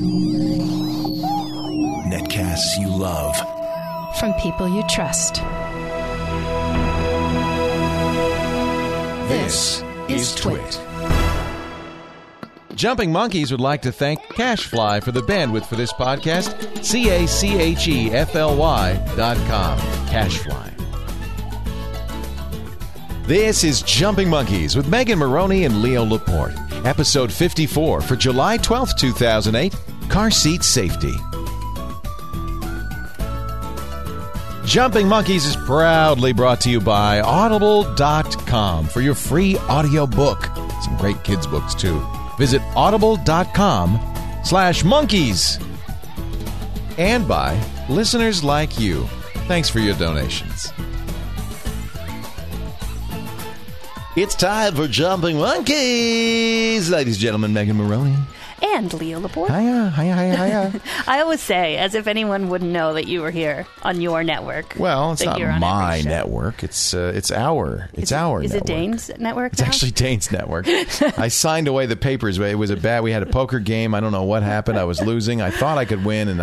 Netcasts you love. From people you trust. This is Twit. Jumping Monkeys would like to thank CacheFly for the bandwidth for this podcast. CacheFly.com. CacheFly. This is Jumping Monkeys with Megan Maroney and Leo Laporte. Episode 54 for July 12th, 2008. Car Seat Safety. Jumping Monkeys is proudly brought to you by Audible.com for your free audiobook. Some great kids' books, too. Visit audible.com/monkeys. And by listeners like you. Thanks for your donations. It's time for Jumping Monkeys. Ladies and gentlemen, Megan Maroney. And Leo Laporte. Hiya. I always say, as if anyone wouldn't know that you were here on your network. Well, it's not my network. It's our network. Is it Dane's network? It's actually Dane's network. I signed away the papers. It was we had a poker game. I don't know what happened. I was losing. I thought I could win, and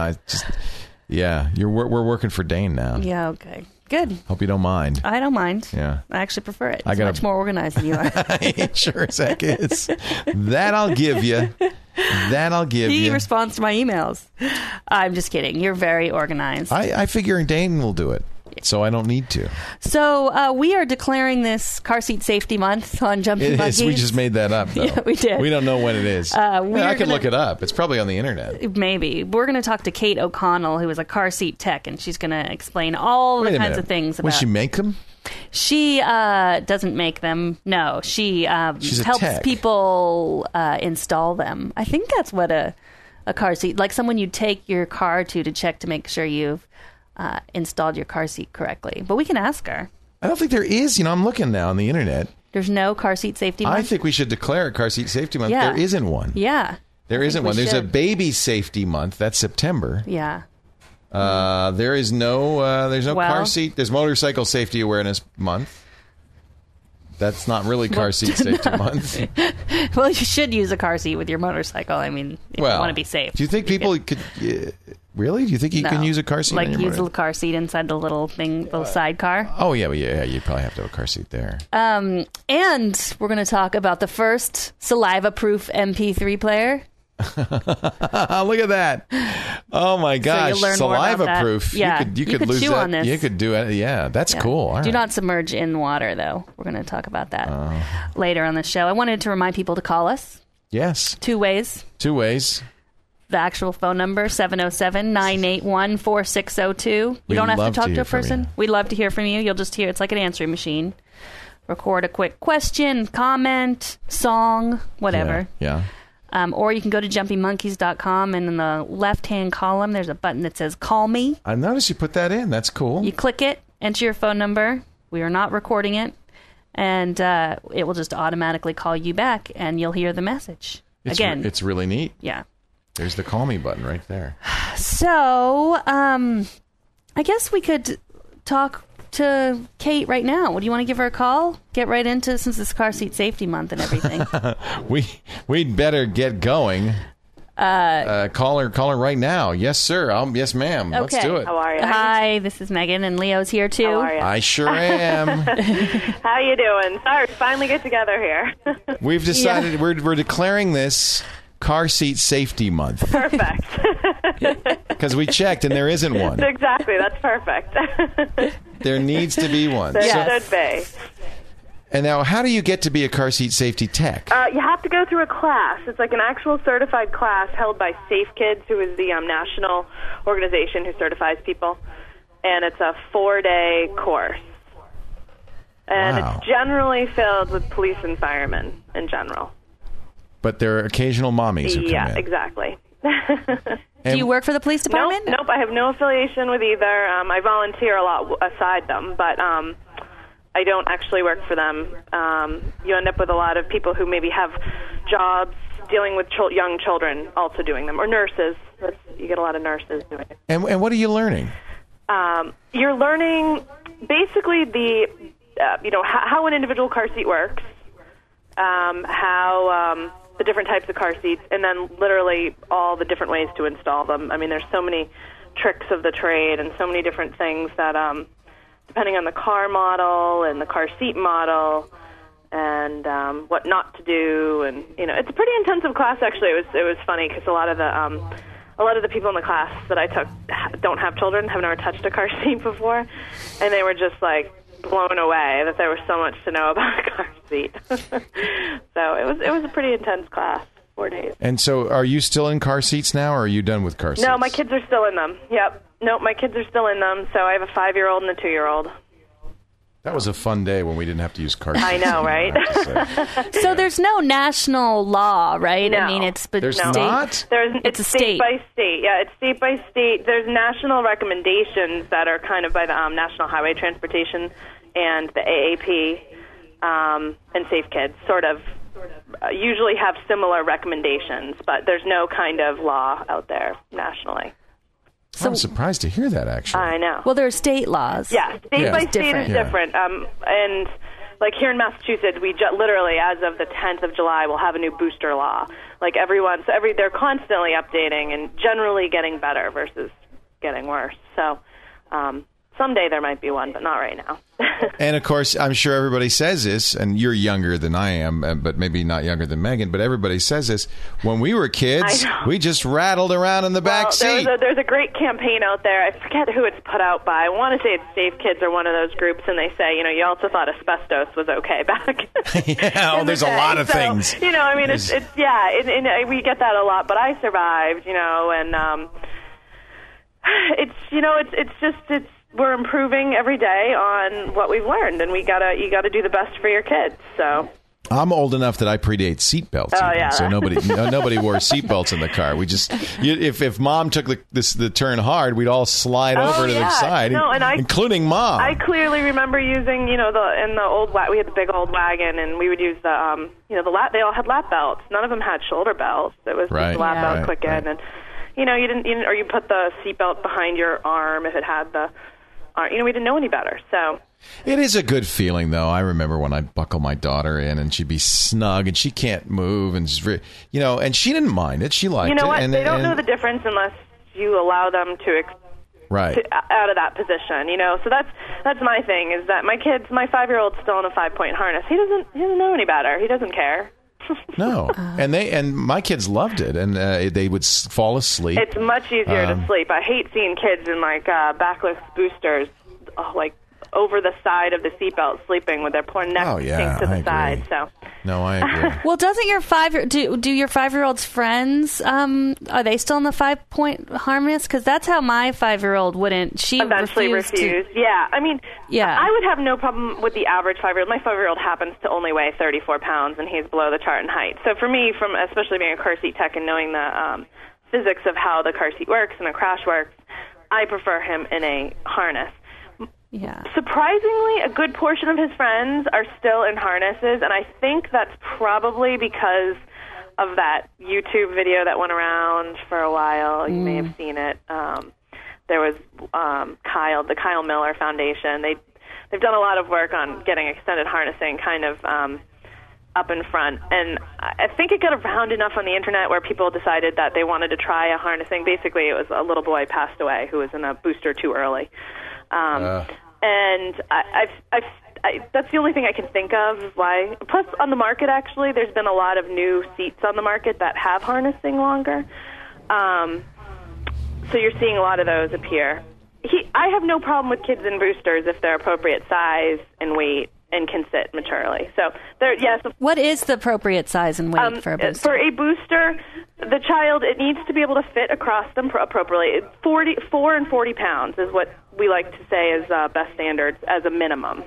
we're working for Dane now. Yeah, okay. Good. Hope you don't mind. I don't mind. Yeah. I actually prefer it. It's much more organized than you are. It sure as heck is. That I'll give you. He responds to my emails. I'm just kidding. You're very organized. I figure Dane will do it, so I don't need to. So we are declaring this Car Seat Safety Month on Jumping Monkeys. We just made that up, though. Yeah, we did. We don't know when it is. I can look it up. It's probably on the internet. Maybe. We're going to talk to Kate O'Connell, who is a car seat tech, and she's going to explain all the kinds of things about... Will she make them? She doesn't make them. No, she helps people install them. I think that's what a car seat, like someone you take your car to check to make sure you've installed your car seat correctly. But we can ask her. I don't think there is. I'm looking now on the internet. There's no car seat safety month? I think we should declare a car seat safety month. Yeah. There isn't one. Yeah. There isn't one. There's a baby safety month. That's September. Yeah. There's no car seat. There's motorcycle safety awareness month. That's not really car seat safety month. Well, you should use a car seat with your motorcycle. I mean, if you want to be safe. Do you think people could... Really? Do you think you can use a car seat? Like use a car seat inside the little thing, little sidecar? Oh, yeah. You probably have to have a car seat there. And we're going to talk about the first saliva-proof MP3 player. Look at that. Oh my gosh. So saliva proof. Yeah. You could lose chew that. on this. You could do it. Yeah, that's cool. All Do right. not submerge in water, though. We're going to talk about that later on the show. I wanted to remind people to call us. Yes. Two ways. The actual phone number, 707-981-4602. You don't have to talk to a person. We'd love to hear from you. You'll just hear. It's like an answering machine. Record a quick question, comment, song, whatever. Yeah. Or you can go to jumpingmonkeys.com, and in the left-hand column, there's a button that says Call Me. I noticed you put that in. That's cool. You click it, enter your phone number. We are not recording it. And it will just automatically call you back, and you'll hear the message. It's really neat. Yeah. There's the Call Me button right there. So, I guess we could talk to Kate right now. What do you want to give her a call? Get right into, since it's Car Seat Safety Month and everything. We'd better get going. Call her right now. Yes, sir. Yes, ma'am. Okay. Let's do it. How are you? Hi, this is Megan, and Leo's here too. How are you? I sure am. How you doing? Sorry, we finally get together here. We've decided we're declaring this Car Seat Safety Month. Perfect. Because we checked and there isn't one. Exactly. That's perfect. There needs to be one. There should be. And now, how do you get to be a car seat safety tech? You have to go through a class. It's like an actual certified class held by Safe Kids, who is the national organization who certifies people. And it's a 4-day course. And Wow. It's generally filled with police and firemen in general. But there are occasional mommies who come in. Yeah, exactly. Do you work for the police department? Nope, I have no affiliation with either. I volunteer a lot aside them, but I don't actually work for them. You end up with a lot of people who maybe have jobs dealing with young children also doing them, or nurses. You get a lot of nurses doing it. And what are you learning? You're learning basically how an individual car seat works, how the different types of car seats, and then literally all the different ways to install them. I mean, there's so many tricks of the trade and so many different things that, depending on the car model and the car seat model and what not to do, and it's a pretty intensive class. Actually, it was funny because a lot of the people in the class that I took don't have children, have never touched a car seat before, and they were just like blown away that there was so much to know about a car seat. So it was a pretty intense class, 4 days. And so are you still in car seats now, or are you done with car seats? No, my kids are still in them. Yep. No, my kids are still in them. So I have a 5-year-old and a 2-year-old. That was a fun day when we didn't have to use car seats. I know, right? So there's no national law, right? No. I mean, it's there's state. Not. It's a state by state. Yeah, it's state by state. There's national recommendations that are kind of by the National Highway Transportation and the AAP and Safe Kids. Sort of usually have similar recommendations, but there's no kind of law out there nationally. So, I'm surprised to hear that, actually. I know. Well, there are state laws. Yeah, state by state is different. And like here in Massachusetts, we literally, as of the 10th of July, we'll have a new booster law. Like they're constantly updating and generally getting better versus getting worse. So someday there might be one, but not right now. And, of course, I'm sure everybody says this, and you're younger than I am, but maybe not younger than Megan, but everybody says this. When we were kids, we just rattled around in the back seat. There's a great campaign out there. I forget who it's put out by. I want to say it's Safe Kids or one of those groups, and they say, you also thought asbestos was okay back yeah, there's a lot of things. I mean, it's and we get that a lot, but I survived, and it's we're improving every day on what we've learned, and you gotta do the best for your kids. So I'm old enough that I predate seatbelts. Yeah. So nobody wore seatbelts in the car. We just if Mom took the turn hard, we'd all slide over to the side, including Mom. I clearly remember using in the old we had the big old wagon, and we would use the they all had lap belts. None of them had shoulder belts. It was just the lap belt click in, and you didn't or you put the seatbelt behind your arm if it had the. We didn't know any better, so. It is a good feeling, though. I remember when I'd buckle my daughter in, and she'd be snug, and she can't move, and and she didn't mind it. She liked it. You know what? They don't know the difference unless you allow them to out of that position. So that's my thing. Is that my 5-year-old's still in a 5-point harness. He doesn't know any better. He doesn't care. No, and my kids loved it, and they would fall asleep. It's much easier to sleep. I hate seeing kids in backless boosters, over the side of the seatbelt, sleeping with their poor neck sink to the side. So no, I agree. Well, doesn't your do your 5-year-old's friends? Are they still in the 5-point harness? Because that's how my 5-year-old wouldn't. She eventually refused. Yeah, I mean, I would have no problem with the average 5-year-old. My 5-year-old happens to only weigh 34 pounds, and he's below the chart in height. So for me, especially being a car seat tech and knowing the physics of how the car seat works and the crash works, I prefer him in a harness. Yeah. Surprisingly, a good portion of his friends are still in harnesses, and I think that's probably because of that YouTube video that went around for a while. You may have seen it. There was the Kyle Miller Foundation. They've done a lot of work on getting extended harnessing kind of up in front, and I think it got around enough on the internet where people decided that they wanted to try a harnessing. Basically, it was a little boy passed away who was in a booster too early. And that's the only thing I can think of why. Plus, on the market, actually, there's been a lot of new seats on the market that have harnessing longer. So you're seeing a lot of those appear. I have no problem with kids in boosters if they're appropriate size and weight and can sit maturely. So what is the appropriate size and weight for a booster? For a booster, the child, it needs to be able to fit across them appropriately. 4 and 40 pounds is what we like to say is best standards as a minimum.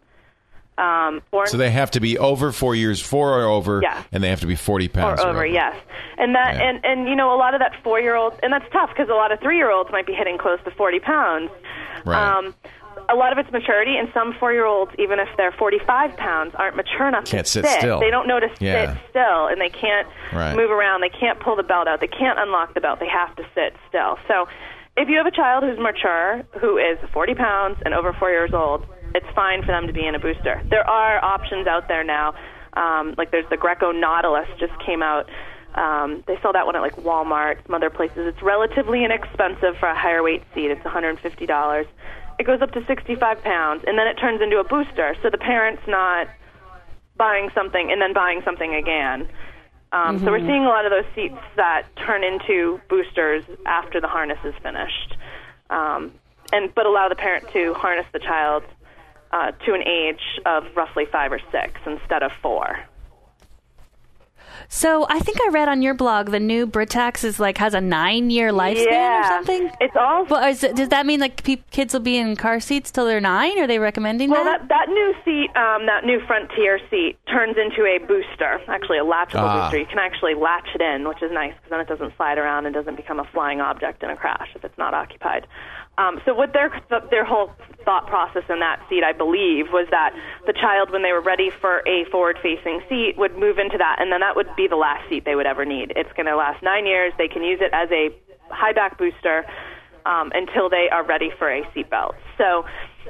So they have to be over 4 years, 4 or over, and they have to be 40 pounds or over. Yes. And that, and a lot of that 4-year-old, and that's tough because a lot of 3-year-olds might be hitting close to 40 pounds. Right. A lot of it's maturity, and some 4-year-olds, even if they're 45 pounds, aren't mature enough to sit still. They don't know to sit still, and they can't move around. They can't pull the belt out. They can't unlock the belt. They have to sit still. So if you have a child who's mature, who is 40 pounds and over 4 years old, it's fine for them to be in a booster. There are options out there now. Like there's the Greco Nautilus just came out. They sell that one at like Walmart, some other places. It's relatively inexpensive for a higher weight seat. It's $150. It goes up to 65 pounds, and then it turns into a booster. So the parent's not buying something and then buying something again. So we're seeing a lot of those seats that turn into boosters after the harness is finished, but allow the parent to harness the child to an age of roughly 5 or 6 instead of 4. So I think I read on your blog the new Britax has a 9-year lifespan or something. It's all. Well, does that mean like kids will be in car seats till they're 9? Are they recommending that? Well, that new seat, that new Frontier seat, turns into a booster. Actually, a latchable booster. You can actually latch it in, which is nice because then it doesn't slide around and doesn't become a flying object in a crash if it's not occupied. So what their whole thought process in that seat, I believe, was that the child, when they were ready for a forward-facing seat, would move into that, and then that would be the last seat they would ever need. It's going to last 9 years. They can use it as a high-back booster until they are ready for a seatbelt. So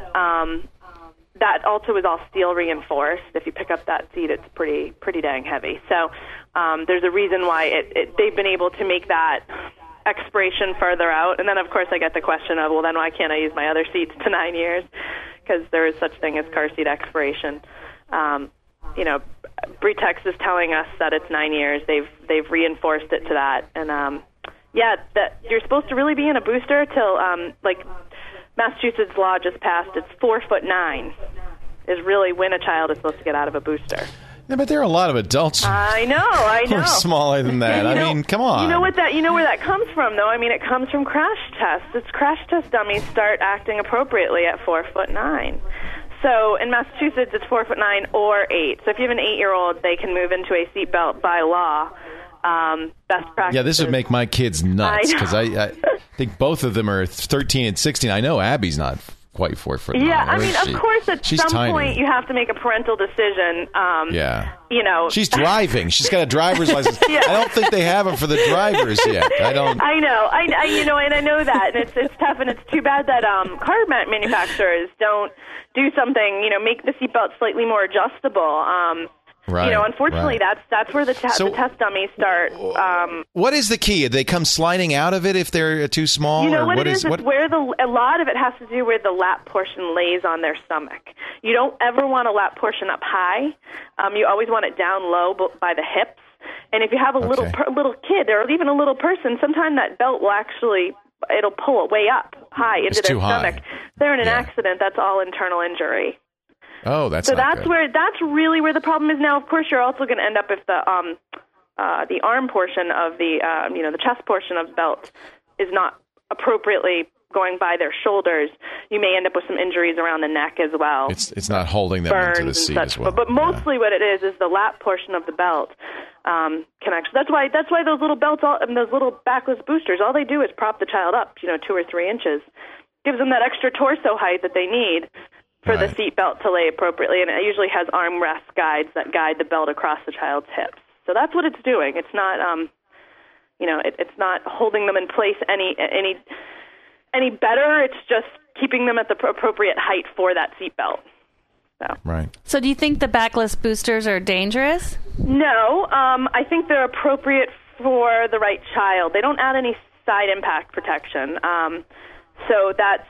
that also is all steel reinforced. If you pick up that seat, it's pretty dang heavy. So there's a reason why they've been able to make that expiration further out. And then, of course, I get the question of, well, then why can't I use my other seats to 9 years? Because there is such thing as car seat expiration. Britax is telling us that it's 9 years. They've reinforced it to that. And, that you're supposed to really be in a booster till, Massachusetts law just passed. It's 4'9" is really when a child is supposed to get out of a booster. Yeah, but there are a lot of adults. I know. Who are smaller than that. I mean, come on. You know where that comes from, though. I mean, it comes from crash tests. It's crash test dummies start acting appropriately at 4'9". So in Massachusetts, it's 4'9" or 8. So if you have an 8-year-old, they can move into a seatbelt by law. Best practice. Yeah, this would make my kids nuts because I think both of them are 13 and 16. I know Abby's not quite 4'9". Yeah, I mean, of course, at She's some tiny. point you have to make a parental decision. She's driving. She's got a driver's license. Yeah. I don't think they have them for the drivers yet. I know. And I know that, and it's tough, and it's too bad that car manufacturers don't do something. Make the seatbelt slightly more adjustable. Right. Unfortunately, that's where the test dummies start. What is the key? They come sliding out of it if they're too small? What it is where a lot of it has to do where the lap portion lays on their stomach. You don't ever want a lap portion up high. You always want it down low by the hips. And if you have a little kid or even a little person, sometimes that belt will it'll pull it way up high into their stomach. If they're in an accident, that's all internal injury. Oh, that's really where the problem is now. Of course, you're also going to end up if the arm portion of the chest portion of the belt is not appropriately going by their shoulders. You may end up with some injuries around the neck as well. It's not holding them into the seat as well. But mostly what it is the lap portion of the belt can actually. That's why those little belts, those little backless boosters, all they do is prop the child up, 2 or 3 inches, gives them that extra torso height that they need for the seat belt to lay appropriately, and it usually has armrest guides that guide the belt across the child's hips. So that's what it's doing. It's not, it's not holding them in place any better. It's just keeping them at the appropriate height for that seat belt. So. Right. So do you think the backless boosters are dangerous? No, I think they're appropriate for the right child. They don't add any side impact protection. So that's.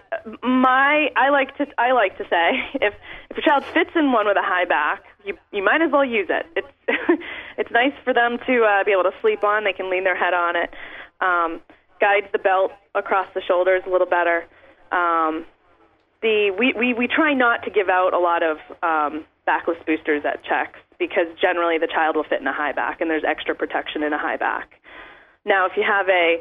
I like to say if a child fits in one with a high back, you might as well use it. It's nice for them to be able to sleep on. They can lean their head on it. Guides the belt across the shoulders a little better. We try not to give out a lot of backless boosters at checks because generally the child will fit in a high back and there's extra protection in a high back. Now, if you have a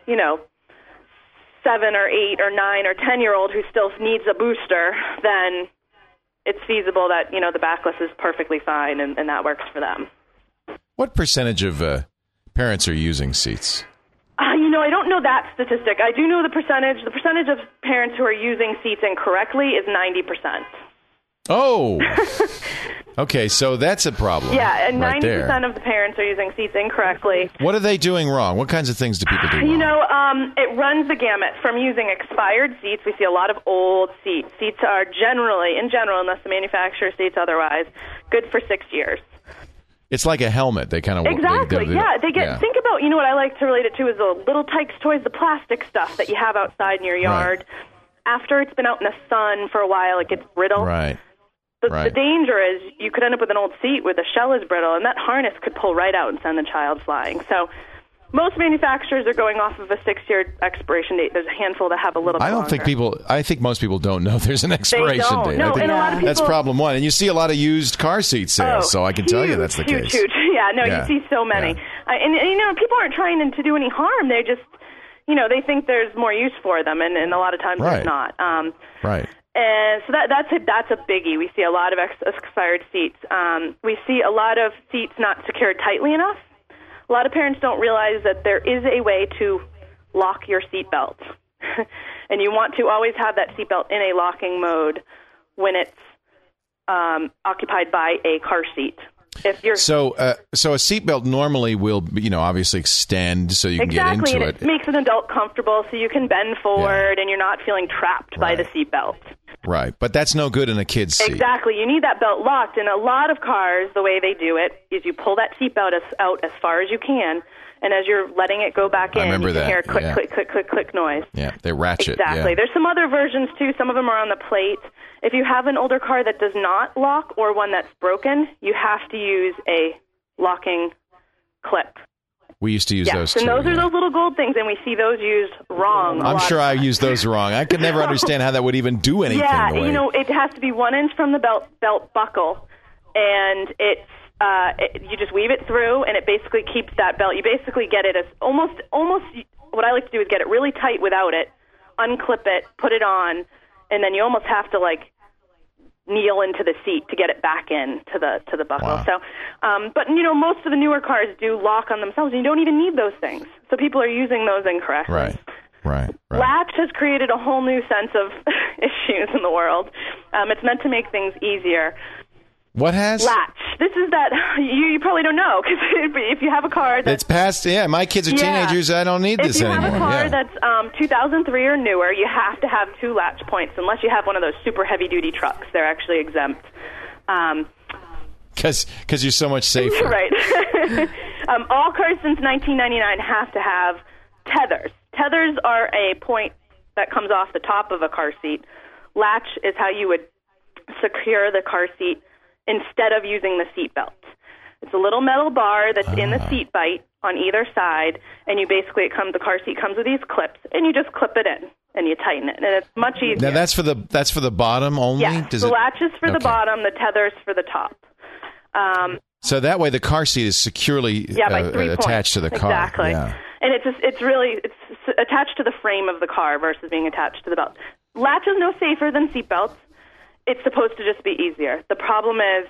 7 or 8 or 9 or 10-year-old who still needs a booster, then it's feasible that, the backless is perfectly fine and that works for them. What percentage of parents are using seats? I don't know that statistic. I do know the percentage. The percentage of parents who are using seats incorrectly is 90%. Oh. Okay, so that's a problem. Yeah, and right 90% of the parents are using seats incorrectly. What are they doing wrong? What kinds of things do people do wrong? It runs the gamut from using expired seats. We see a lot of old seats. Seats are generally, in general, unless the manufacturer states otherwise, good for 6 years. It's like a helmet. They kind of exactly. They get. Think about what I like to relate it to is the little Tykes toys, the plastic stuff that you have outside in your yard. Right. After it's been out in the sun for a while, it gets brittle. Right. The danger is you could end up with an old seat where the shell is brittle, and that harness could pull right out and send the child flying. So most manufacturers are going off of a 6-year expiration date. There's a handful that have a little bit longer. I think most people don't know there's an expiration date. No, and a lot of people, that's problem one. And you see a lot of used car seat sales, so I can tell you that's the case. Huge. You see so many. Yeah. And people aren't trying to do any harm. They just, they think there's more use for them, and a lot of times there's not. Right. And so that's a biggie. We see a lot of expired seats. We see a lot of seats not secured tightly enough. A lot of parents don't realize that there is a way to lock your seatbelt. And you want to always have that seatbelt in a locking mode when it's occupied by a car seat. So a seatbelt normally will, obviously extend so you can get into it. Exactly, it makes an adult comfortable so you can bend forward and you're not feeling trapped by the seatbelt. Right, but that's no good in a kid's seat. Exactly. You need that belt locked. In a lot of cars, the way they do it is you pull that seatbelt out as far as you can, and as you're letting it go back in, you can hear a click, click, click, click, click noise. Yeah, they ratchet. Exactly. Yeah. There's some other versions, too. Some of them are on the plate. If you have an older car that does not lock or one that's broken, you have to use a locking clip. We used to use those, too. And those are those little gold things, and we see those used wrong. I'm sure I used those wrong. I could never understand how that would even do anything. Yeah, it has to be 1 inch from the belt buckle, and you just weave it through, and it basically keeps that belt. You basically get it as almost. What I like to do is get it really tight without it, unclip it, put it on, and then you almost have to kneel into the seat to get it back in to the buckle. Wow. So, but most of the newer cars do lock on themselves, and you don't even need those things. So people are using those incorrectly. Right. Latch has created a whole new sense of issues in the world. It's meant to make things easier. What has? Latch. This is that you probably don't know, because if you have a car that's... It's past, my kids are teenagers, I don't need this anymore. If you have a car that's 2003 or newer, you have to have 2 latch points, unless you have one of those super heavy-duty trucks. They're actually exempt. Because you're so much safer. Right. All cars since 1999 have to have tethers. Tethers are a point that comes off the top of a car seat. Latch is how you would secure the car seat instead of using the seat belt. It's a little metal bar that's in the seat bite on either side, and the car seat comes with these clips, and you just clip it in and you tighten it, and it's much easier. Now that's for the bottom only. Yeah, the latch is for the bottom, the tether's for the top. So that way the car seat is securely attached to the car. Exactly. Yeah. And it's attached to the frame of the car versus being attached to the belt. Latch is no safer than seat belts. It's supposed to just be easier. The problem is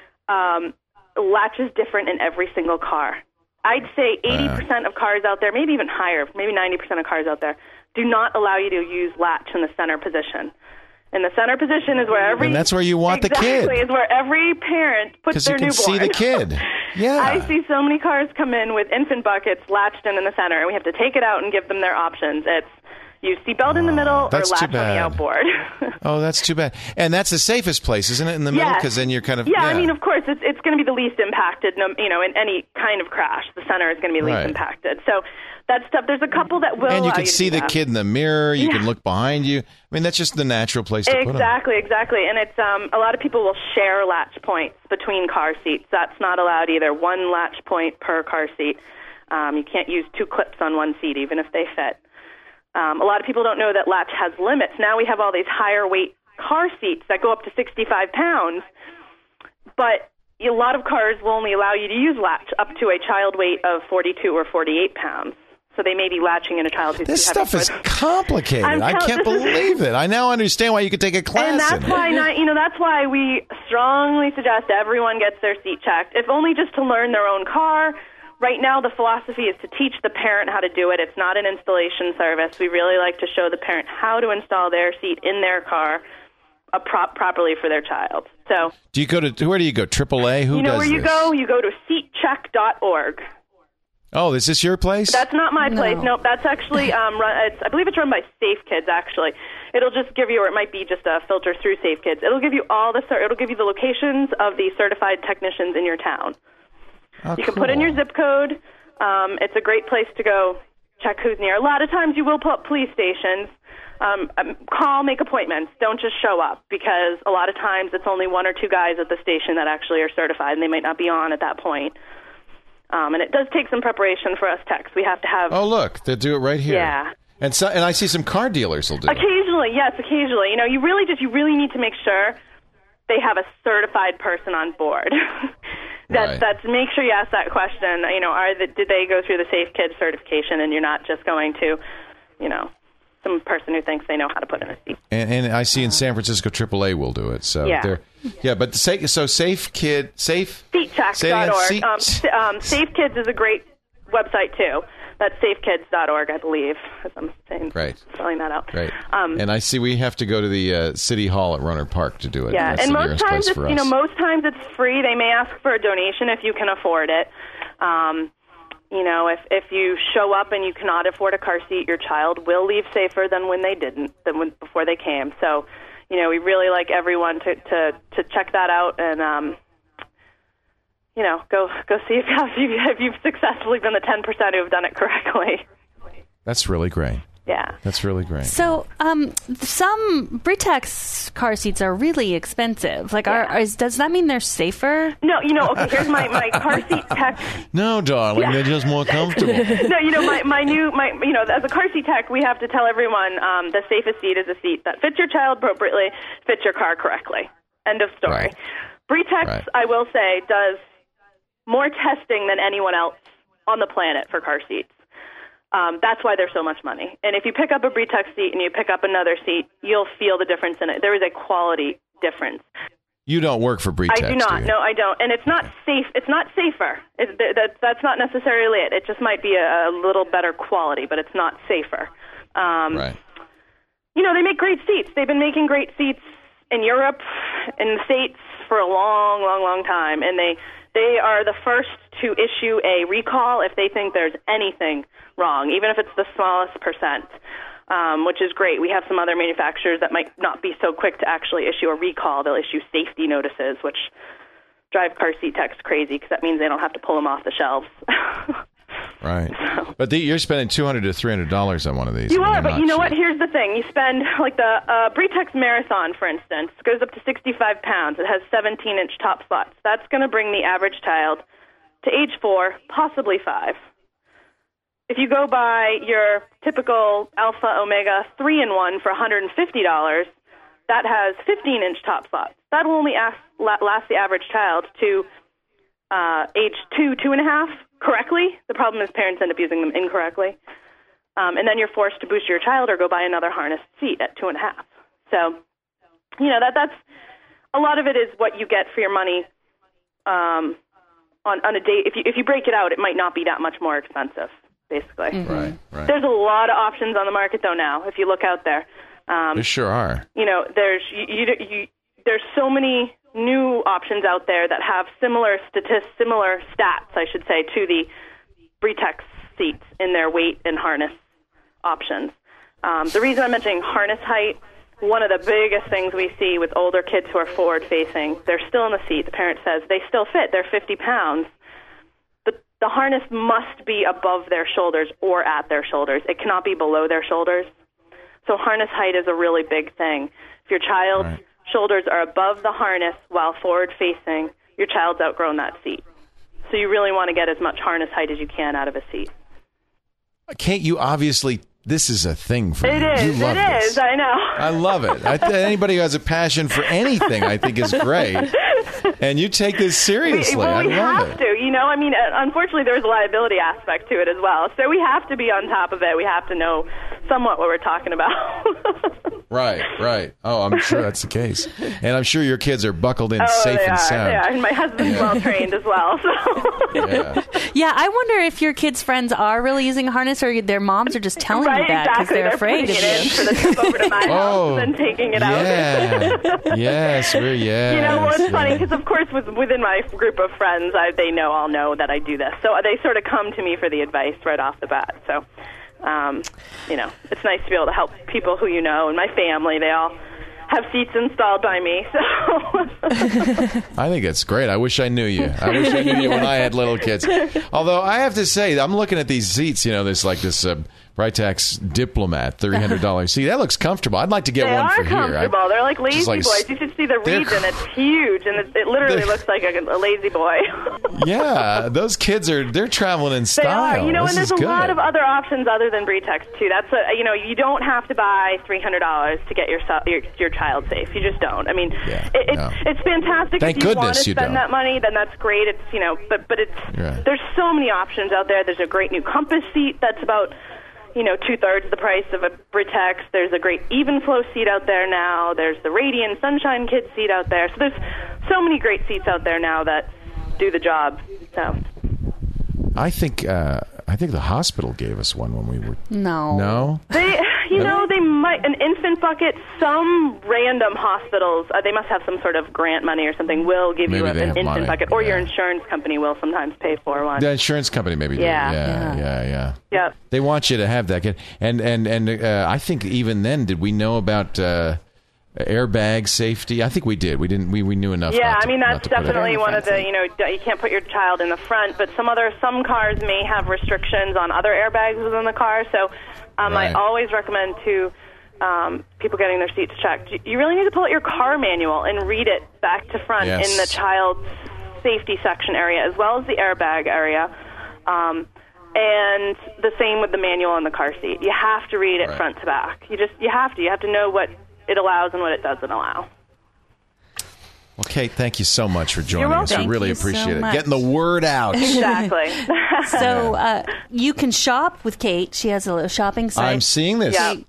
latch is different in every single car. I'd say 80% of cars out there, maybe even higher, maybe 90% of cars out there, do not allow you to use latch in the center position. And the center position is where and that's where you want the kid. Exactly, is where every parent puts their newborn. Because you can see the kid. Yeah. I see so many cars come in with infant buckets latched in the center, and we have to take it out and give them their options. It's use seatbelt in the middle or latch on the outboard. Oh, that's too bad. And that's the safest place, isn't it, in the middle? Because then you're kind of... Yeah, I mean, of course, it's going to be the least impacted, in any kind of crash. The center is going to be least impacted. So that stuff, there's a couple that will... And you can see the kid in the mirror. You can look behind you. I mean, that's just the natural place to put them. Exactly. And it's a lot of people will share latch points between car seats. That's not allowed either. 1 latch point per car seat. You can't use 2 clips on one seat, even if they fit. A lot of people don't know that latch has limits. Now we have all these higher weight car seats that go up to 65 pounds, but a lot of cars will only allow you to use latch up to a child weight of 42 or 48 pounds. So they may be latching in a child who's This stuff is complicated. I can't believe it. I now understand why you could take a class and that's in why it. That's why we strongly suggest everyone gets their seat checked, if only just to learn their own car. Right now, the philosophy is to teach the parent how to do it. It's not an installation service. We really like to show the parent how to install their seat in their car. properly for their child. So, do you go to where do you go? AAA? Who does where you this? go? You go to seatcheck.org. Oh, is this your place? That's not my place. Nope, that's actually I believe it's run by Safe Kids. Actually, it'll just give you, or it might be just a filter through Safe Kids. It'll give you it'll give you the locations of the certified technicians in your town. Oh, you can put in your zip code. It's a great place to go check who's near. A lot of times you will pull up police stations. Call, make appointments. Don't just show up, because a lot of times it's only one or two guys at the station that actually are certified, and they might not be on at that point. And it does take some preparation for us techs. We have to have... Oh, look, they do it right here. Yeah. And I see some car dealers will do it. Occasionally, yes, occasionally. You really need to make sure they have a certified person on board. That's make sure you ask that question. Did they go through the Safe Kids certification, and you're not just going to, some person who thinks they know how to put in a seat. And I see in San Francisco, AAA will do it. So but Seatcheck.org. Safe Kids is a great website too. That's safekids.org, I believe, as I'm saying. Right. Spelling that out. Right. And I see we have to go to the City Hall at Rohnert Park to do it. Yeah, that's and the most times it's free. They may ask for a donation if you can afford it. If you show up and you cannot afford a car seat, your child will leave safer than when they didn't, before they came. So, we really like everyone to check that out and, go see if you've successfully been the 10% who have done it correctly. That's really great. Yeah. That's really great. So, some Britax car seats are really expensive. Does that mean they're safer? No, okay, here's my car seat tech. No, darling, they're just more comfortable. No, as a car seat tech, we have to tell everyone the safest seat is a seat that fits your child appropriately, fits your car correctly. End of story. Right. Britax, I will say, does more testing than anyone else on the planet for car seats. That's why there's so much money. And if you pick up a Britax seat and you pick up another seat, you'll feel the difference in it. There is a quality difference. You don't work for Britax, I do not. Do you? No, I don't. And it's not safe. It's not safer. That's not necessarily it. It just might be a little better quality, but it's not safer. Right. They make great seats. They've been making great seats in Europe, in the States for a long, long, long time. And they are the first to issue a recall if they think there's anything wrong, even if it's the smallest percent, which is great. We have some other manufacturers that might not be so quick to actually issue a recall. They'll issue safety notices, which drive car seat techs crazy because that means they don't have to pull them off the shelves. Right. But you're spending $200 to $300 on one of these. You are, but you know what? Here's the thing. You spend, the Britax Marathon, for instance, goes up to 65 pounds. It has 17-inch top slots. That's going to bring the average child to age 4, possibly 5. If you go by your typical Alpha Omega 3-in-1 for $150, that has 15-inch top slots. That will only last the average child to age 2, 2.5 correctly. The problem is parents end up using them incorrectly. And then you're forced to boost your child or go buy another harnessed seat at 2.5. So, that's a lot of it is what you get for your money on a day. If you break it out, it might not be that much more expensive, basically. Mm-hmm. Right. There's a lot of options on the market, though, now, if you look out there. There sure are. There's so many new options out there that have similar stats, I should say, to the Britax seats in their weight and harness options. The reason I'm mentioning harness height, one of the biggest things we see with older kids who are forward-facing, they're still in the seat. The parent says they still fit. They're 50 pounds. But the harness must be above their shoulders or at their shoulders. It cannot be below their shoulders. So harness height is a really big thing. If your child's shoulders are above the harness while forward-facing, your child's outgrown that seat. So you really want to get as much harness height as you can out of a seat. Kate, you obviously, this is a thing for you. It is. You love it this. is. I know. I love it. Anybody who has a passion for anything, I think, is great. And you take this seriously. We I love have it. to. Unfortunately, there's a liability aspect to it as well. So we have to be on top of it. We have to know somewhat what we're talking about. Right. Oh, I'm sure that's the case. And I'm sure your kids are buckled in safe and sound. Yeah, and my husband's well trained as well. So. Yeah, I wonder if your kids' friends are really using a harness or their moms are just telling you that because they're afraid of you. For the trip over to my house and then taking it out. Yes. You know, well, it's funny because, of course, within my group of friends, they all know that I do this. So they sort of come to me for the advice right off the bat. So, you know, it's nice to be able to help people who you know, and my family, they all have seats installed by me. So I think that's great. I wish I knew you. I wish I knew you when I had little kids. Although I have to say, I'm looking at these seats, you know, there's like this Britax Diplomat, $300 seat. That looks comfortable. I'd like to get one for here. They are comfortable. They're like lazy boys. You should see the region. It's huge, and it literally looks like a lazy boy. Yeah, those kids they're traveling in style. They are. You know, and there's a lot of other options other than Britax too. That's you know, you don't have to buy $300 to get your child safe. You just don't. I mean, it's fantastic. Thank if you goodness want to spend that money, then that's great. It's, you know, but it's there's so many options out there. There's a great new Compass seat that's about, you know, 2/3 the price of a Britax. There's a great Even Flow seat out there now. There's the Radiant Sunshine Kids seat out there. So there's so many great seats out there now that do the job. So I think the hospital gave us one when we were. No. They might. An infant bucket. Some random hospitals, they must have some sort of grant money or something. Will give you an infant bucket, or your insurance company will sometimes pay for one. The insurance company maybe. Yeah. They want you to have that kid, and I think even then, did we know about airbag safety? I think we did. We didn't. We knew enough. Yeah, I mean that's definitely one of the. You know, you can't put your child in the front, but some cars may have restrictions on other airbags within the car. So I always recommend to people getting their seats checked. You really need to pull out your car manual and read it back to front in the child's safety section area as well as the airbag area. And the same with the manual on the car seat. You have to read it front to back. You have to. You have to know what it allows and what it doesn't allow. Well, Kate, thank you so much for joining us. I really appreciate it. Much. Getting the word out. Exactly. So you can shop with Kate. She has a little shopping site. I'm seeing this. Yep.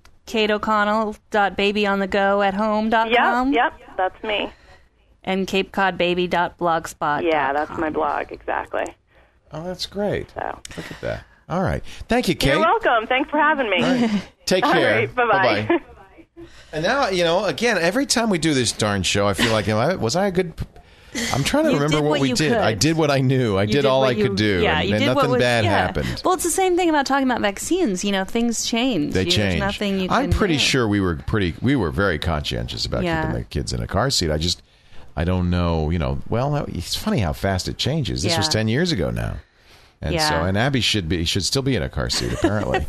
KateO'Connell.babyonthego@home.com. Yep, that's me. And CapeCodBaby.blogspot.com. Yeah, that's my blog, exactly. Oh, that's great. So. Look at that. All right. Thank you, Kate. You're welcome. Thanks for having me. All right. Take care. All right, bye-bye. Bye-bye. And now, you know, again, every time we do this darn show, I feel like, was I a good... I'm trying to remember what we did. I did what I knew. I did all I could do. Yeah, and nothing bad happened. Well, it's the same thing about talking about vaccines. You know, things change. They change. There's nothing you can I'm pretty do. sure we were very conscientious about keeping the kids in a car seat. I don't know, you know, well, it's funny how fast it changes. This was 10 years ago now. And and Abby should still be in a car seat, apparently.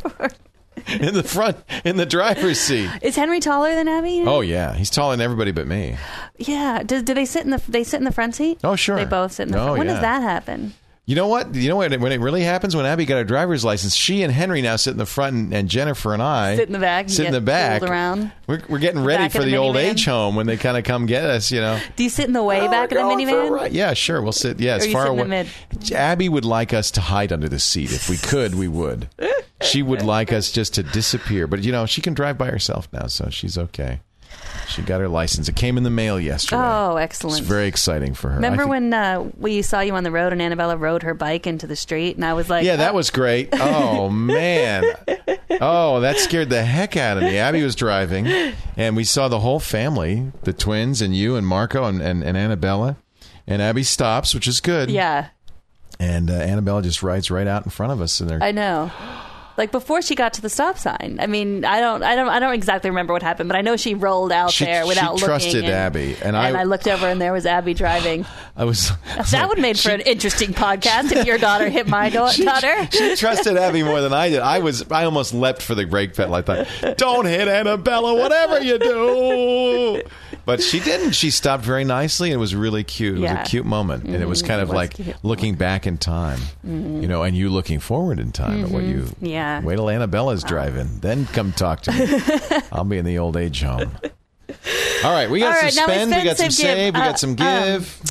In the front, in the driver's seat. Is Henry taller than Abby? Oh yeah, he's taller than everybody but me. Yeah. Do they sit in the front seat? Oh sure. They both sit in the front. When does that happen? You know what? When it really happens, when Abby got her driver's license, she and Henry now sit in the front, and Jennifer and I sit in the back. Around. We're getting ready for the old age home when they kind of come get us. You know. Do you sit in the way back of the minivan? Yeah, sure. We'll sit. Yeah, as far away. In the mid? Abby would like us to hide under the seat if we could. We would. She would like us just to disappear, but you know she can drive by herself now, so she's okay. She got her license. It came in the mail yesterday. Oh, excellent. It's very exciting for her. Remember when we saw you on the road and Annabella rode her bike into the street and I was like... Yeah, that was great. Oh, man. Oh, that scared the heck out of me. Abby was driving and we saw the whole family, the twins and you and Marco and Annabella. And Abby stops, which is good. Yeah. And Annabella just rides right out in front of us. And I know. Like before she got to the stop sign. I mean, I don't exactly remember what happened, but I know she rolled out there without looking. She trusted Abby, and I looked over and there was Abby driving. That would make for an interesting podcast if your daughter hit my daughter. She trusted Abby more than I did. I almost leapt for the brake pedal. I thought, "Don't hit Annabella, whatever you do." But she didn't. She stopped very nicely, and it was really cute. It was a cute moment, and it was kind of like looking back in time, you know, and you looking forward in time at what you. Yeah. Wait till Annabella's driving, then come talk to me. I'll be in the old age home. All right, we got some spend, we got some save, we got some give.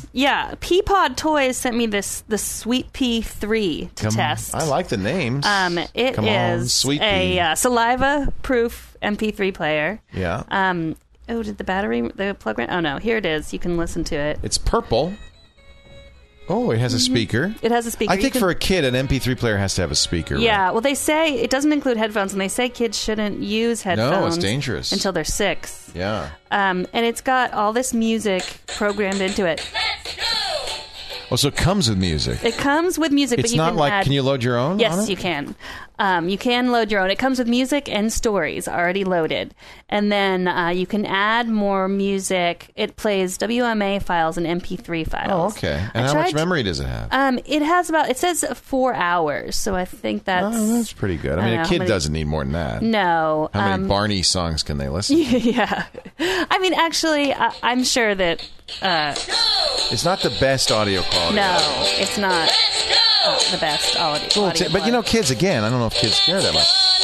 Yeah, Peapod Toys sent me the Sweet Pea 3 to test. I like the names. It is a saliva-proof MP3 player. Yeah. Did the plug ran? Oh, no. Here it is. You can listen to it. It's purple. Oh, it has a speaker. It has a speaker. I think for a kid, an MP3 player has to have a speaker. Yeah. Right? Well, they say it doesn't include headphones, and they say kids shouldn't use headphones. No, it's dangerous. Until they're 6. Yeah. And it's got all this music programmed into it. Oh, so it comes with music. It comes with music, it's but you not can like, add... Can you load your own? Yes, you can. You can load your own. It comes with music and stories already loaded. And then you can add more music. It plays WMA files and MP3 files. Oh, okay. And how much memory does it have? It has it says 4 hours, so I think that's pretty good. I mean, a kid doesn't need more than that. No. How many Barney songs can they listen to? Yeah. I mean, actually, I'm sure that... it's not the best audio quality. No, it's not the best audio quality. But, you know, kids, again, I don't know if kids care that much.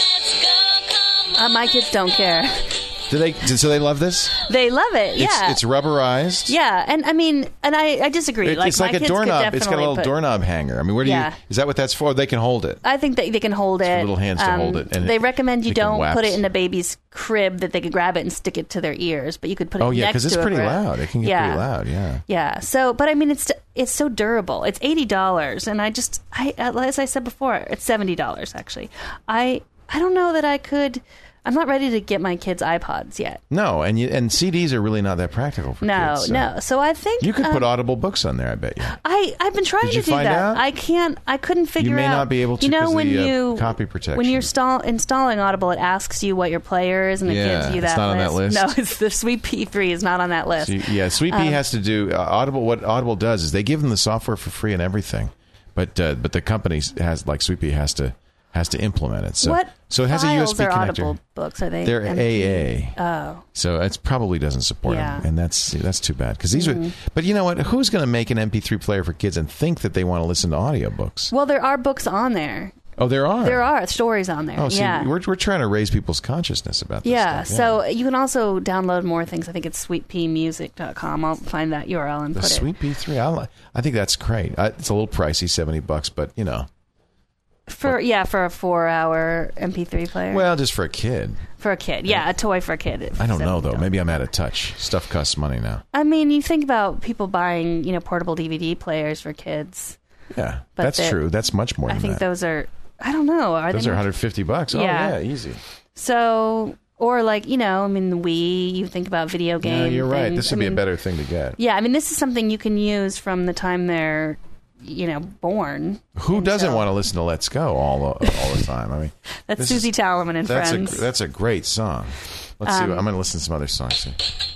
My kids don't care. So they love this? They love it, yeah. It's rubberized? Yeah, and I mean, and I disagree. It's like a doorknob. It's got a little doorknob hanger. I mean, is that what that's for? They can hold it. I think that they can hold it. Little hands to hold it. And they recommend you don't put it in a baby's crib that they could grab it and stick it to their ears, but you could put it next to it. Oh, yeah, because it's pretty loud. It can get pretty loud, yeah. Yeah, so, but I mean, it's so durable. It's $80, and as I said before, it's $70, actually. I don't know that I could... I'm not ready to get my kids iPods yet. No, and CDs are really not that practical for kids. No. So I think you could put Audible books on there. I bet you. I've been trying to do that. Out? I couldn't figure out. You may not be able to. When copy protection. When you're installing Audible, it asks you what your player is, and it gives you that. It's not on that list. No, it's the Sweet Pea 3 is not on that list. Sweet Pea has to do Audible. What Audible does is they give them the software for free and everything, but the company Sweet Pea has to implement it. So it has a USB connector. Audible books? Are they? They're MP3? AA. Oh. So it probably doesn't support them, and that's too bad because these would. But you know what? Who's going to make an MP3 player for kids and think that they want to listen to audiobooks? Well, there are books on there. Oh, there are. There are stories on there. Oh, see, we're trying to raise people's consciousness about this stuff. Yeah. So you can also download more things. I think it's sweetpeamusic.com. I'll find that URL and put it. Sweet Pea 3. I think that's great. It's a little pricey, $70, but you know. For a 4-hour MP3 player. Well, just for a kid. For a kid, a toy for a kid. I don't know though. Maybe I'm out of touch. Stuff costs money now. I mean, you think about people buying, portable DVD players for kids. Yeah, that's true. That's much more than that. I think those are. I don't know. Those are $150. Oh yeah, easy. So. Or the Wii, you think about video games. Yeah, you're right. This would be a better thing to get. Yeah, I mean, this is something you can use from the time they're, born. Who doesn't want to listen to Let's Go all the time? I mean, that's Susie Talman and Friends. That's a great song. Let's see. I'm going to listen to some other songs.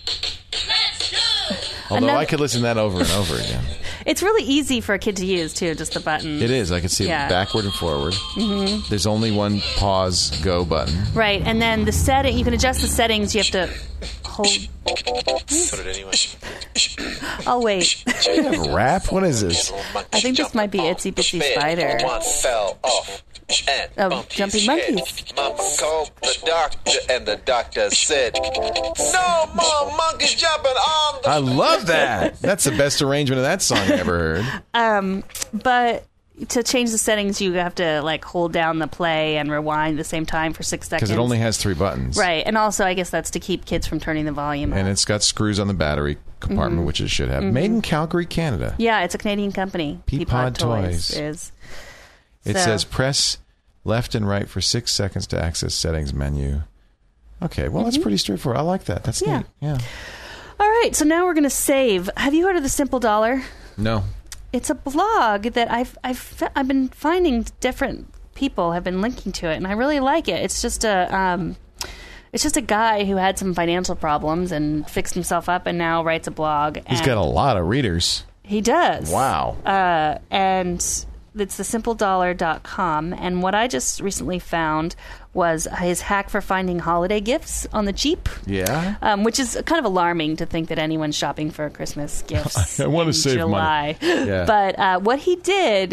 Although I could listen to that over and over again. It's really easy for a kid to use, too, just the button. It is. I can see it backward and forward. Mm-hmm. There's only one pause, go button. Right, and then you can adjust the settings. You have to hold... Put it anyway. I'll wait. Do you have rap? What is this? I think this might be Itsy Bitsy Spider. One fell off. Jumping monkeys. Mama called the doctor, and the doctor said, "No more monkeys jumping on the." I love that. That's the best arrangement of that song I ever heard. But to change the settings, you have to hold down the play and rewind at the same time for 6 seconds. Because it only has 3 buttons, right? And also, I guess that's to keep kids from turning the volume up. And it's got screws on the battery compartment, which it should have. Made in Calgary, Canada. Yeah, it's a Canadian company. Peapod Toys is. It says press left and right for 6 seconds to access settings menu. Okay, well, that's pretty straightforward. I like that. That's neat. Yeah. All right, so now we're going to save. Have you heard of the Simple Dollar? No. It's a blog that I've been finding different people have been linking to it, and I really like it. It's just a guy who had some financial problems and fixed himself up, and now writes a blog. He's got a lot of readers. He does. Wow. And it's thesimpledollar.com, and what I just recently found was his hack for finding holiday gifts on the cheap. Yeah. Which is kind of alarming to think that anyone's shopping for Christmas gifts. I want to save July. money. Yeah. But what he did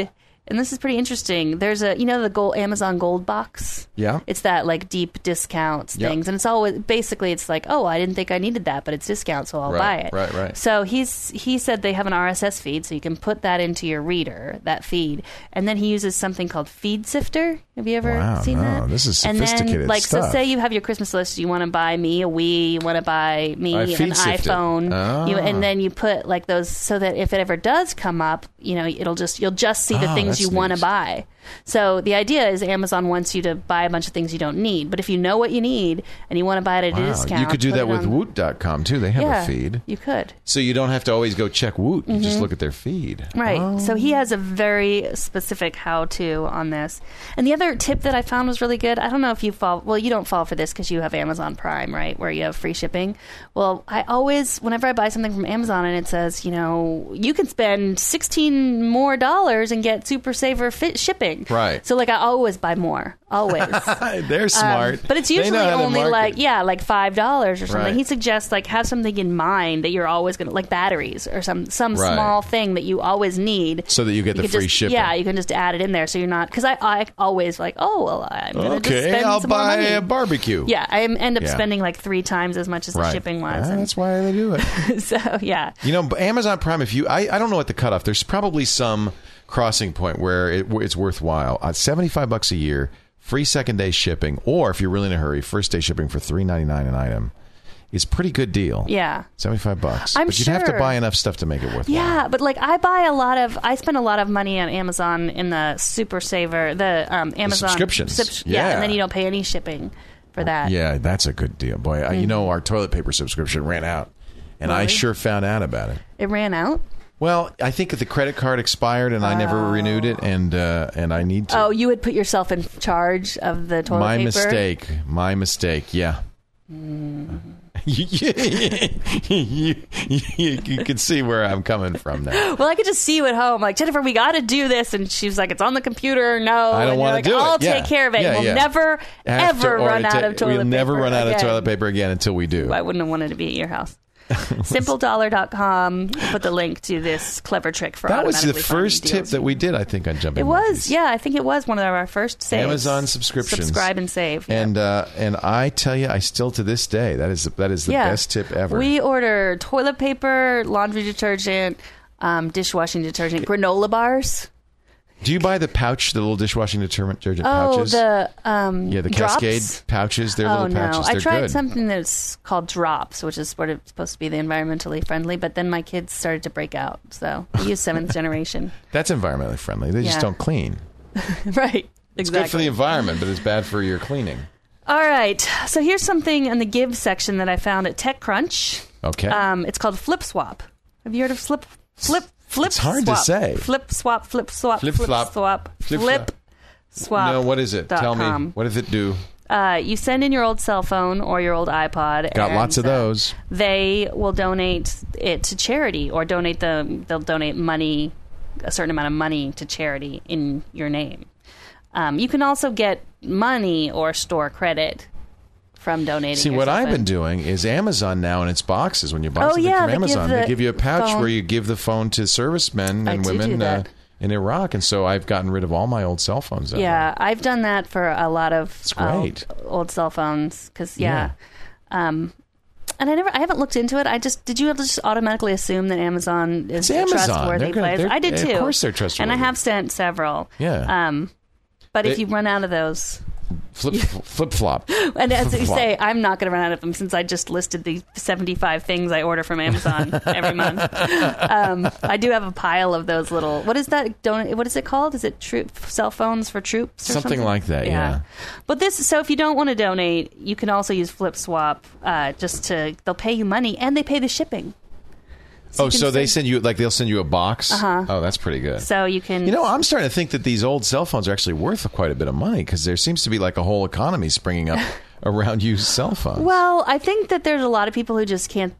and this is pretty interesting. There's the Amazon Gold Box. Yeah. It's that like deep discounts things. And it's always, basically it's like, oh, I didn't think I needed that, but it's discount, so I'll buy it. Right. So he said they have an RSS feed, so you can put that into your reader, that feed. And then he uses something called Feed Sifter. Have you ever seen that? This is sophisticated and then, stuff. So say you have your Christmas list, you want to buy me a Wii, you want to buy me an iPhone. And then you put like those, so that if it ever does come up, you'll just see the things you want to buy. So the idea is Amazon wants you to buy a bunch of things you don't need. But if you know what you need and you want to buy it at a discount. You could do that with Woot.com too. They have a feed. You could. So you don't have to always go check Woot. You just look at their feed. Right. Oh. So he has a very specific how-to on this. And the other tip that I found was really good. I don't know if you fall. Well, you don't fall for this because you have Amazon Prime, right, where you have free shipping. Well, I always, whenever I buy something from Amazon and it says, you can spend $16 more and get super saver shipping. Right. So like I always buy more. Always. They're smart. But it's usually only like $5 or something. Right. He suggests like have something in mind that you're always going to, like batteries or some small thing that you always need. So that you get the free shipping. Yeah, you can just add it in there so you're not, because I always like, I'm going to just spend I'll some more buy money. a barbecue. Yeah, I end up spending like 3 times as much as the shipping was. That's why they do it. So, yeah. Amazon Prime, I don't know what the cutoff, there's probably some crossing point where it's worthwhile. $75 a year, free second day shipping, or if you're really in a hurry, first day shipping for $3.99 an item. It's a pretty good deal. Yeah. $75. But you'd have to buy enough stuff to make it worthwhile. Yeah, but like I spend a lot of money on Amazon in the Super Saver, the Amazon subscriptions. And then you don't pay any shipping for that. Yeah, that's a good deal. Boy, our toilet paper subscription ran out, and I sure found out about it. It ran out? Well, I think the credit card expired, and I never renewed it, and I need to. Oh, you would put yourself in charge of the toilet paper? My mistake, yeah. You can see where I'm coming from now. Well, I could just see you at home, like, Jennifer, we got to do this, and she's like, it's on the computer. No, I don't want to do it. I'll take care of it. We'll never ever run out of toilet paper. We'll never run out of toilet paper again until we do. I wouldn't have wanted to be at your house. SimpleDollar.com. Put the link to this clever trick for that was the first tip that we did, I think, on Jumping Monkeys. I think it was one of our first saves. Amazon subscriptions. Subscribe and save. And I tell you, I still to this day, that is the best tip ever. We order toilet paper, laundry detergent, dishwashing detergent, granola bars. Do you buy the pouch, the little dishwashing detergent pouches? The the drops? Cascade pouches. They're little pouches. I tried something that's called Drops, which is sort of supposed to be the environmentally friendly, but then my kids started to break out, so we use 7th generation. That's environmentally friendly. They just don't clean. Right. Exactly. It's good for the environment, but it's bad for your cleaning. All right. So here's something in the Give section that I found at TechCrunch. Okay. It's called Flip Swap. Have you heard of Flip? It's hard to say. Flip swap. Flip swap. No, what is it? Tell me. What does it do? You send in your old cell phone or your old iPod. Got lots of those. They will donate it to charity, or they'll donate money, a certain amount of money to charity in your name. You can also get money or store credit from donating. See, what I've been doing is Amazon now in its boxes, when you buy something from Amazon, they give you a pouch where you give the phone to servicemen and women in Iraq, and so I've gotten rid of all my old cell phones. I've done that for a lot of old cell phones, because and I haven't looked into it. Did you just automatically assume that Amazon is a trustworthy place? I did too. Of course they're trustworthy. And I have sent several. Yeah. But if you run out of those... Flip flop. And as you say, I'm not going to run out of them, since I just listed the 75 things I order from Amazon every month. I do have a pile of those little. What is that? What is it called? Is it cell phones for troops? Or something like that. Yeah. But so if you don't want to donate, you can also use Flip Swap. They'll pay you money, and they pay the shipping. So they send you, they'll send you a box? Uh-huh. Oh, that's pretty good. So you can... I'm starting to think that these old cell phones are actually worth quite a bit of money, because there seems to be a whole economy springing up around used cell phones. Well, I think that there's a lot of people who just can't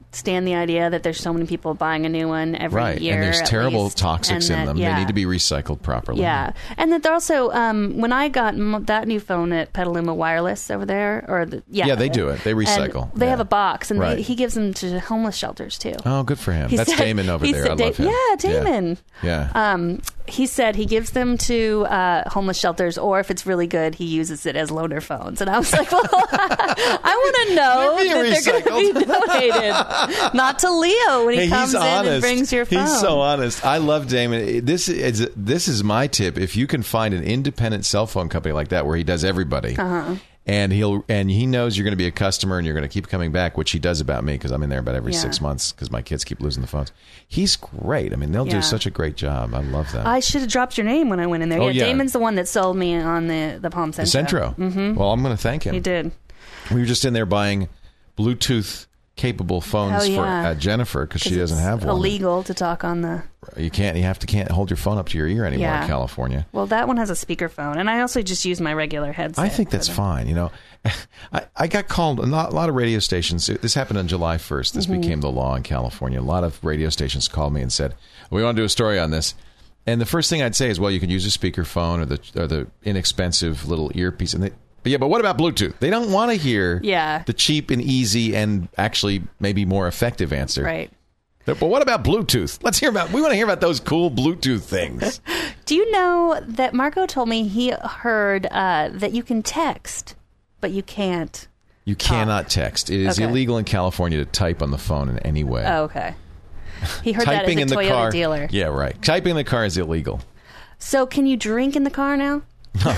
stand the idea that there's so many people buying a new one every year. And there's terrible toxics in them. They need to be recycled properly. Yeah. And that they're also, when I got that new phone at Petaluma Wireless over there, they do it. They recycle. They have a box, and he gives them to homeless shelters, too. Oh, good for him. That's Damon over there. I love him. Yeah, Damon. Yeah. He said he gives them to homeless shelters, or if it's really good, he uses it as loaner phones. And I was like, well, I want to know that they're going to be donated, not to Leo when he comes in and brings your phone. He's so honest. I love Damon. This is my tip. If you can find an independent cell phone company like that where he does everybody, and he knows you're going to be a customer and you're going to keep coming back, which he does about me because I'm in there about every 6 months because my kids keep losing the phones. He's great. I mean, they'll do such a great job. I love them. I should have dropped your name when I went in there. Damon's the one that sold me on the Palm Centro. The Centro. Mm-hmm. Well, I'm going to thank him. He did. We were just in there buying Bluetooth capable phones for Jennifer because she doesn't have one. It's illegal to talk on the... You can't hold your phone up to your ear anymore in California. Well, that one has a speakerphone, and I also just use my regular headset. I think that's fine. You know, I got called a lot of radio stations. This happened on July 1st. This became the law in California. A lot of radio stations called me and said, "We want to do a story on this." And the first thing I'd say is, "Well, you can use a speakerphone or the inexpensive little earpiece." And but what about Bluetooth? They don't want to hear the cheap and easy and actually maybe more effective answer. Right. But what about Bluetooth? We want to hear about those cool Bluetooth things. Do you know that Marco told me he heard that you can text, but you can't You cannot text. It is illegal in California to type on the phone in any way. Oh, okay. He heard that as a Toyota dealer. Yeah, right. Typing in the car is illegal. So can you drink in the car now? No.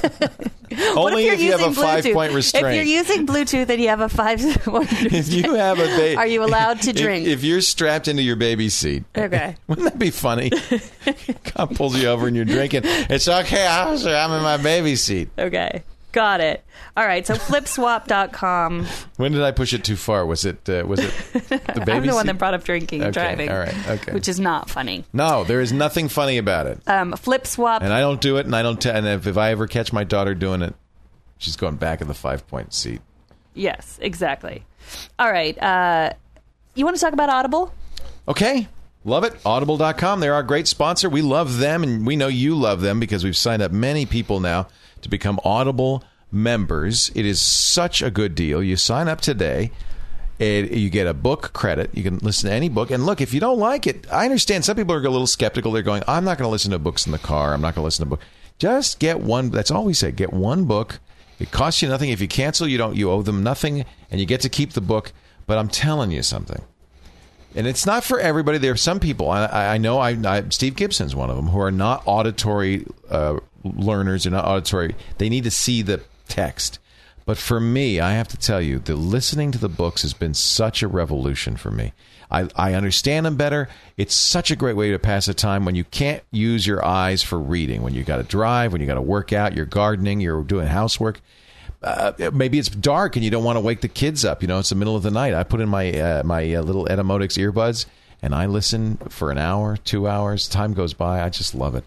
Only if you have a 5-point restraint. If you're using Bluetooth and you have a 5-point restraint, if you have a are you allowed to drink? If you're strapped into your baby seat. Okay. Wouldn't that be funny? Cop pulls you over and you're drinking. It's okay, officer. I'm in my baby seat. Okay. Got it. All right. So flipswap.com. When did I push it too far? Was it the baby I'm the one seat? that brought up drinking and driving. All right. Okay. Which is not funny. No, there is nothing funny about it. FlipSwap. And I don't do it, and I don't. And if I ever catch my daughter doing it, she's going back in the 5-point seat. Yes, exactly. All right. You want to talk about Audible? Okay. Love it. Audible.com. They're our great sponsor. We love them, and we know you love them because we've signed up many people now to become Audible members. It is such a good deal. You sign up today. You get a book credit. You can listen to any book. And look, if you don't like it, I understand some people are a little skeptical. They're going, I'm not going to listen to books in the car. I'm not going to listen to books. Just get one. That's all we say. Get one book. It costs you nothing. If you cancel, you owe them nothing, and you get to keep the book. But I'm telling you something. And it's not for everybody. There are some people, I know Steve Gibson's one of them, who are not auditory learners. They're not auditory. They need to see the text. But for me, I have to tell you, the listening to the books has been such a revolution for me. I understand them better. It's such a great way to pass the time when you can't use your eyes for reading, when you got to drive, when you got to work out, you're gardening, you're doing housework. Maybe it's dark and you don't want to wake the kids up. It's the middle of the night. I put in my little Etymotics earbuds and I listen for an hour, 2 hours. Time goes by. I just love it.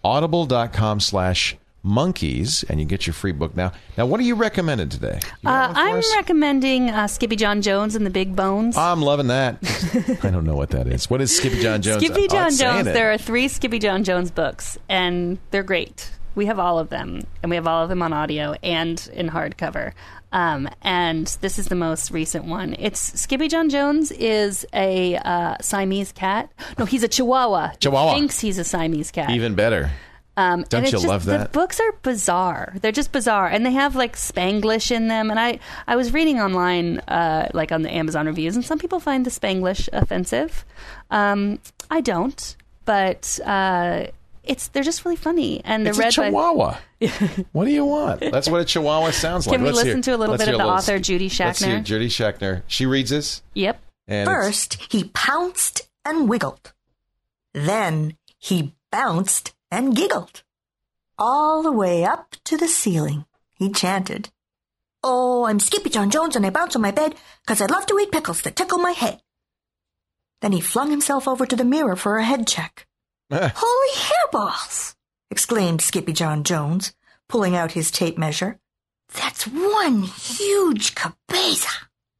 Audible.com/monkeys and you get your free book now. Now, what are you recommending today? I'm recommending Skippy-John Jones and the Big Bones. I'm loving that. I don't know what that is. What is Skippy-John Jones? Skippy-John Jones. There are 3 Skippy-John Jones books and they're great. We have all of them, and we have all of them on audio and in hardcover. And this is the most recent one. Skippy-John Jones is a Siamese cat. No, he's a Chihuahua. He thinks he's a Siamese cat. Even better. Don't you love that? The books are bizarre. They're just bizarre. And they have, Spanglish in them. And I was reading online, on the Amazon reviews, and some people find the Spanglish offensive. I don't. But... they're just really funny, and they're read by Chihuahua. What do you want? That's what a Chihuahua sounds like. Can we listen to a little bit of the author, Judy Schachner? Let's hear Judy Schachner. She reads this. Yep. And first, he pounced and wiggled. Then he bounced and giggled. All the way up to the ceiling, he chanted, "Oh, I'm Skippy-John Jones and I bounce on my bed 'cause I love to eat pickles that tickle my head." Then he flung himself over to the mirror for a head check. "Holy hairballs!" exclaimed Skippy-John Jones, pulling out his tape measure. "That's one huge cabeza."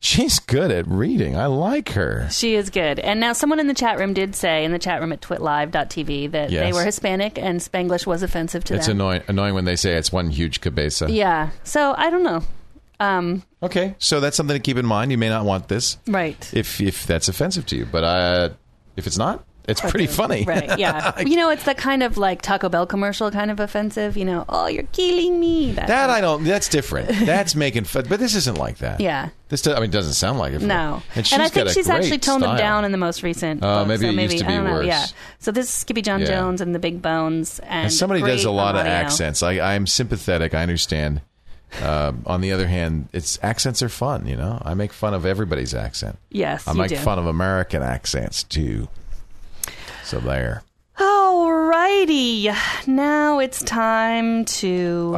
She's good at reading. I like her. She is good. And now someone in the chat room did say, in the chat room at twitlive.tv, that they were Hispanic and Spanglish was offensive to them. It's annoying when they say it's one huge cabeza. Yeah. So, I don't know. Okay. So that's something to keep in mind. You may not want this. Right. If that's offensive to you. But if it's not, it's pretty funny. Right, yeah. It's the kind of like Taco Bell commercial kind of offensive, oh, you're killing me. That's different. That's making fun. But this isn't like that. Yeah. This doesn't sound like it. No. And I think she's actually toned them down in the most recent book. Maybe it used to be worse. Yeah. So this is Skippy John Jones and the Big Bones. And somebody does a lot of accents. I'm sympathetic. I understand. On the other hand, accents are fun, I make fun of everybody's accent. Yes, I make fun of American accents, too. So there. Alrighty. Now it's time to...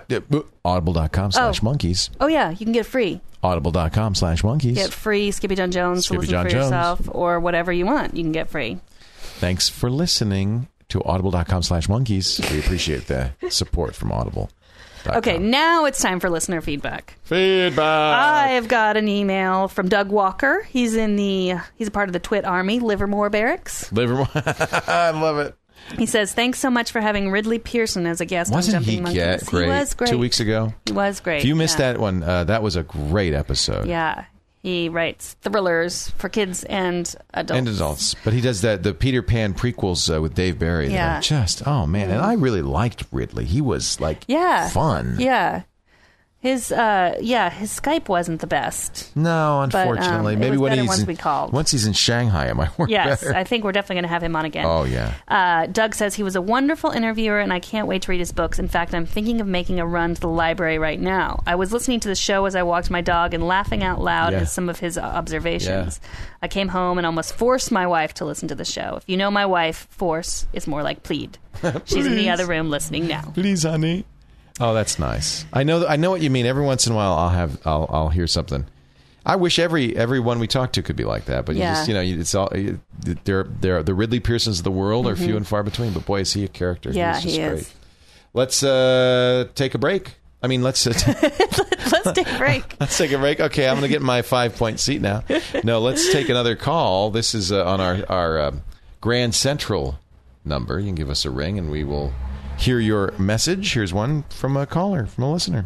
Audible.com/monkeys. Oh, yeah. You can get free. Audible.com/monkeys. Get free Skippy John Jones to listen for yourself or whatever you want. You can get free. Thanks for listening to Audible.com/monkeys. We appreciate the support from Audible. Okay, now it's time for listener feedback. I've got an email from Doug Walker. He's a part of the Twit Army, Livermore Barracks. I love it. He says, thanks so much for having Ridley Pearson as a guest on Jumping Monkeys. Wasn't he great? He was great. 2 weeks ago? He was great. If you missed that one, that was a great episode. Yeah. He writes thrillers for kids and adults. But he does the Peter Pan prequels with Dave Barry. Yeah. Oh, man. And I really liked Ridley. He was, fun. Yeah. His Skype wasn't the best. No, unfortunately. But, maybe once he's in Shanghai, it might work better. Yes, I think we're definitely going to have him on again. Oh, yeah. Doug says he was a wonderful interviewer, and I can't wait to read his books. In fact, I'm thinking of making a run to the library right now. I was listening to the show as I walked my dog and laughing out loud at some of his observations. Yeah. I came home and almost forced my wife to listen to the show. If you know my wife, force is more like plead. She's in the other room listening now. Please, honey. Oh, that's nice. I know what you mean. Every once in a while, I'll hear something. I wish everyone we talk to could be like that, but it's all they're the Ridley Pearsons of the world are few and far between. But boy, is he a character! Yeah, he is. Great. Let's take a break. I mean, let's let's take a break. Let's take a break. Okay, I'm going to get my 5-point seat now. No, let's take another call. This is on our Grand Central number. You can give us a ring, and we will hear your message. Here's one from a caller, from a listener.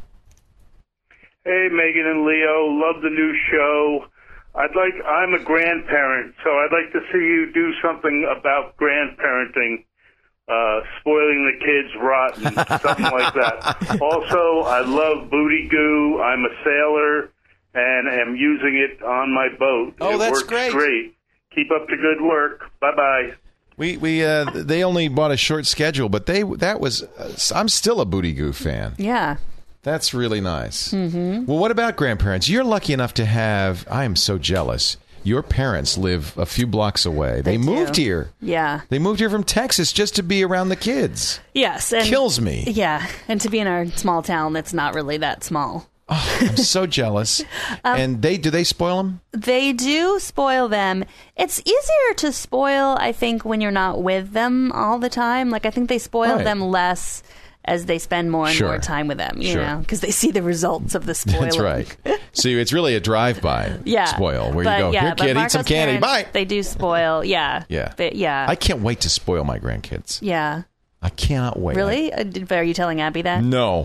Hey, Megan and Leo, love the new show. I'm a grandparent, so I'd like to see you do something about grandparenting, spoiling the kids rotten, something like that. Also, I love Booty Goo. I'm a sailor and am using it on my boat. Oh, that's great. Keep up the good work. Bye-bye. They only bought a short schedule, but I'm still a Booty Goo fan. Yeah. That's really nice. Mm-hmm. Well, what about grandparents? You're lucky enough to have, I am so jealous. Your parents live a few blocks away. They moved here. Yeah. They moved here from Texas just to be around the kids. Yes. Kills me. Yeah. And to be in our small town that's not really that small. Oh, I'm so jealous. And do they spoil them? They do spoil them. It's easier to spoil, I think, when you're not with them all the time. I think they spoil them less as they spend more and more time with them, you know, because they see the results of the spoiling. That's right. So it's really a drive-by spoil where you go, here, kid, eat some candy, bye. They do spoil, yeah. I can't wait to spoil my grandkids. Yeah. I cannot wait. Really? Are you telling Abby that? No.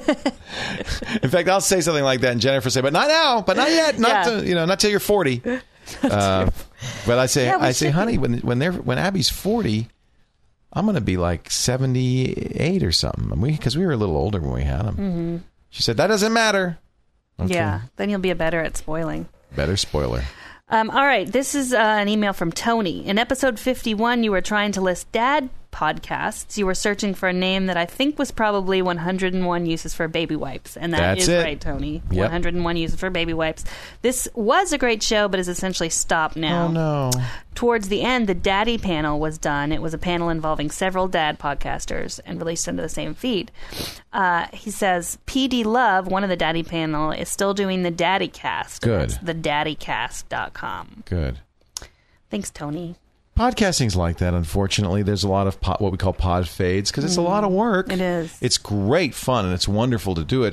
In fact, I'll say something like that, and Jennifer say, "But not now, but not yet, not till you're 40." But I say, honey, when Abby's 40, I'm going to be like 78 or something. Because we were a little older when we had them. Mm-hmm. She said, "That doesn't matter." Okay. Yeah, then you'll be better at spoiling. Better spoiler. All right, this is an email from Tony. In episode 51, you were trying to list dad podcasts. You were searching for a name that I think was probably 101 Uses for Baby Wipes. And that's right, Tony. Yep. 101 Uses for Baby Wipes. This was a great show, but is essentially stopped now. Oh, no. Towards the end, the Daddy panel was done. It was a panel involving several dad podcasters and released under the same feed. He says, PD Love, one of the Daddy panel, is still doing the Daddy Cast. Good. That's thedaddycast.com. Good. Thanks, Tony. Podcasting's like that, unfortunately. There's a lot of what we call pod fades because it's a lot of work. It is. It's great fun and it's wonderful to do it.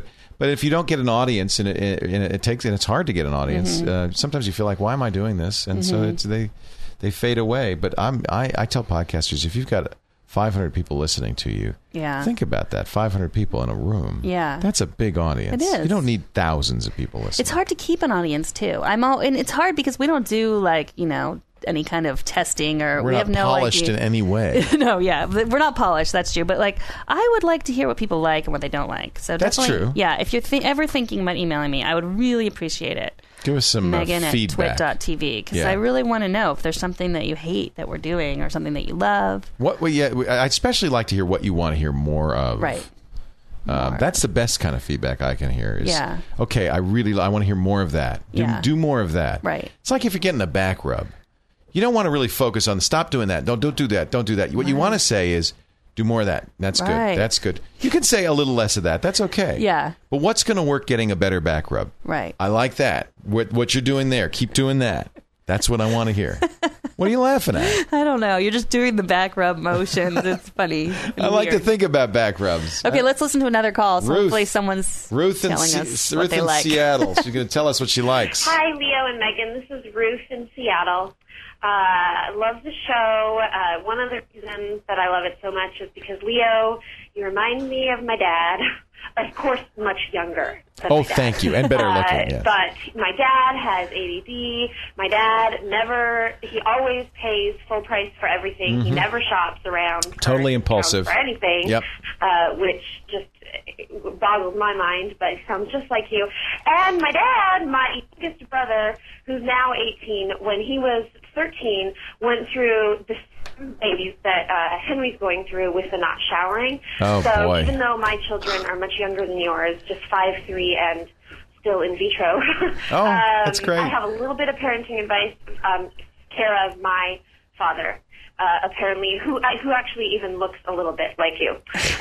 But if you don't get an audience, and it's hard to get an audience. Sometimes you feel like, why am I doing this? And so they fade away. But I tell podcasters, if you've got 500 people listening to you, think about that. 500 people in a room. Yeah. That's a big audience. It is. You don't need thousands of people listening. It's hard to keep an audience, too. And it's hard because we don't do, like, any kind of testing, or we have no idea. We're not polished in any way. No, we're not polished. That's true. But like, I would like to hear what people like and what they don't like. So that's true. Yeah, if you're ever thinking about emailing me, I would really appreciate it. Give us some Megan feedback. at twit.tv, because I really want to know if there's something that you hate that we're doing, or something that you love. I especially like to hear what you want to hear more of. Right. That's the best kind of feedback I can hear. Okay, I want to hear more of that. Do more of that. Right. It's like if you're getting a back rub. You don't want to really focus on stop doing that. Don't do that. Don't do that. What you want to say is do more of that. That's good. That's good. You can say a little less of that. That's okay. Yeah. But what's going to work getting a better back rub? Right. I like that. What you're doing there. Keep doing that. That's what I want to hear. What are you laughing at? I don't know. You're just doing the back rub motions. It's funny. I like to think about back rubs. Okay, let's listen to another call. So hopefully someone's telling us what they like. Ruth in Seattle. She's going to tell us what she likes. Hi, Leo and Megan. This is Ruth in Seattle. I love the show. One of the reasons that I love it so much is because, Leo, you remind me of my dad. Of course, much younger than my dad. Thank you. And better looking, yeah. But my dad has ADD. My dad he always pays full price for everything. He never shops around. Totally impulsive. For anything. Yep. Which just boggles my mind, but he sounds just like you. And my dad, my youngest brother, who's now 18, when he was 13, went through the babies that Henry's going through with the not showering. Oh, so boy. Even though my children are much younger than yours, just 5, 3, and still in vitro. Oh, that's great. I have a little bit of parenting advice, care of my father. Apparently, who actually even looks a little bit like you.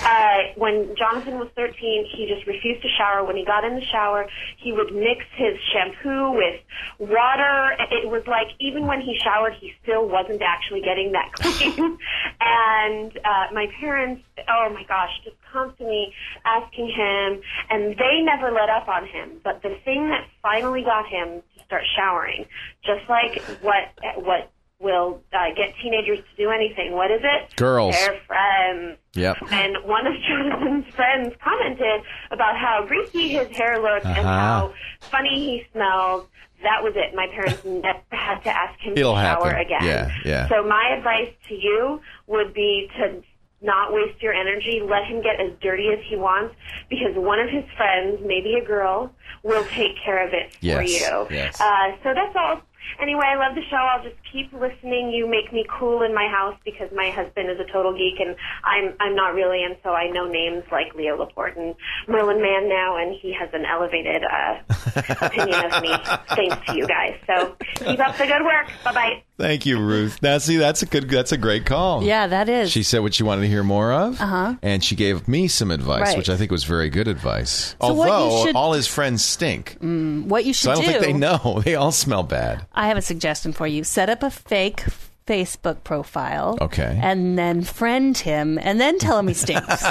When Jonathan was 13, he just refused to shower. When he got in the shower, he would mix his shampoo with water. It was like even when he showered, he still wasn't actually getting that clean. And my parents, oh my gosh, just constantly asking him, and they never let up on him. But the thing that finally got him to start showering, just like what will get teenagers to do anything. What is it? Girls. They're friends. Yep. And one of Jonathan's friends commented about how greasy his hair looked and how funny he smelled. That was it. My parents never had to ask him to shower again. Yeah. So my advice to you would be to not waste your energy. Let him get as dirty as he wants, because one of his friends, maybe a girl, will take care of it for you. Yes. So that's all. Anyway, I love the show. I'll just keep listening. You make me cool in my house because my husband is a total geek and I'm not really, and so I know names like Leo Laporte and Merlin Mann now, and he has an elevated opinion of me thanks to you guys. So keep up the good work. Bye-bye. Thank you, Ruth. Now, see, that's a great call. Yeah, that is. She said what she wanted to hear more of, and she gave me some advice, which I think was very good advice. So although all his friends stink. What you should do... So I don't think they know. They all smell bad. I have a suggestion for you. Set up a fake Facebook profile. Okay. And then friend him, and then tell him he stinks.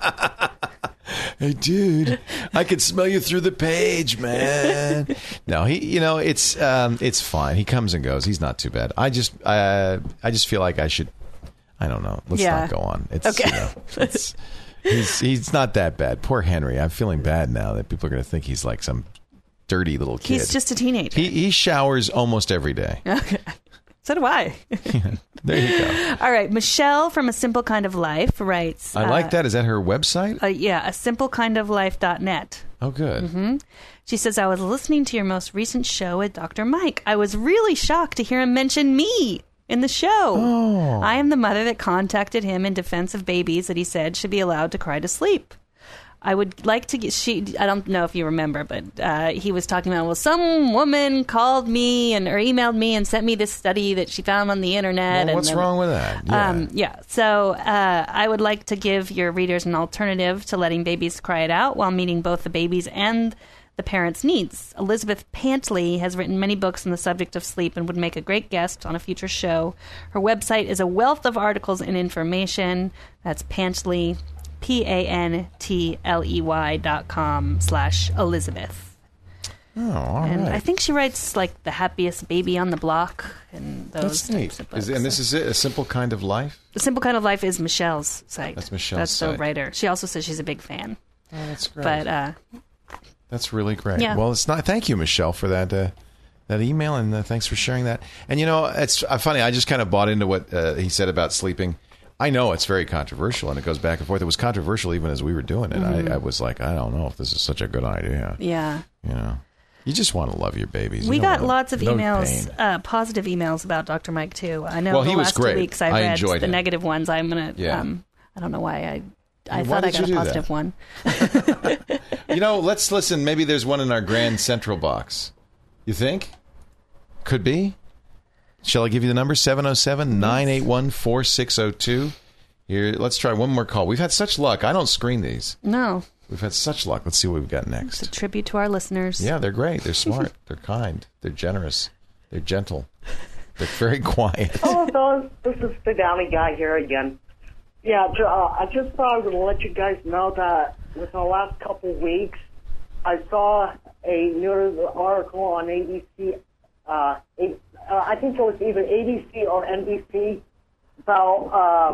Hey, dude, I can smell you through the page, man. No, it's fine. He comes and goes. He's not too bad. I just feel like I should. I don't know. Let's not go on. It's okay. He's not that bad. Poor Henry. I'm feeling bad now that people are going to think he's like some dirty little kid. He's just a teenager. He showers almost every day. Okay. So do I. There you go. All right. Michelle from A Simple Kind of Life writes. I like that. Is that her website? Yeah. asimpлекindoflife.net. Oh, good. Mm-hmm. She says, I was listening to your most recent show with Dr. Mike. I was really shocked to hear him mention me in the show. Oh. I am the mother that contacted him in defense of babies that he said should be allowed to cry to sleep. I would like to get, I don't know if you remember, but he was talking about, well, some woman called me or emailed me and sent me this study that she found on the internet. Well, what's wrong with that? Yeah. So I would like to give your readers an alternative to letting babies cry it out while meeting both the babies and the parents' needs. Elizabeth Pantley has written many books on the subject of sleep and would make a great guest on a future show. Her website is a wealth of articles and information. That's Pantley, PANTLEY.com/Elizabeth. Oh, all and right. I think she writes like The Happiest Baby on the Block and those That's neat. types of books. And this is it, A Simple Kind of Life? The Simple Kind of Life is Michelle's site. That's Michelle's That's site. the writer. She also says she's a big fan. Oh, that's great. But that's really great. Yeah. Well, it's not. Thank you, Michelle, for that email, and thanks for sharing that. And it's funny. I just kind of bought into what he said about sleeping. I know it's very controversial, and it goes back and forth. It was controversial even as we were doing it. Mm-hmm. I was like, I don't know if this is such a good idea. Yeah. You just want to love your babies. We got lots of emails, positive emails about Dr. Mike, too. I know the last 2 weeks I read the negative ones. I'm going to, I don't know why I thought I got a positive one. Let's listen. Maybe there's one in our Grand Central box. You think? Could be. Shall I give you the number? 707-981-4602. Here, let's try one more call. We've had such luck. I don't screen these. No. We've had such luck. Let's see what we've got next. It's a tribute to our listeners. Yeah, they're great. They're smart. They're kind. They're generous. They're gentle. They're very quiet. Hello, fellas. This is the Downey guy here again. Yeah, I just thought I would let you guys know that within the last couple of weeks, I saw a news article on ABC. I think it was either ABC or NBC about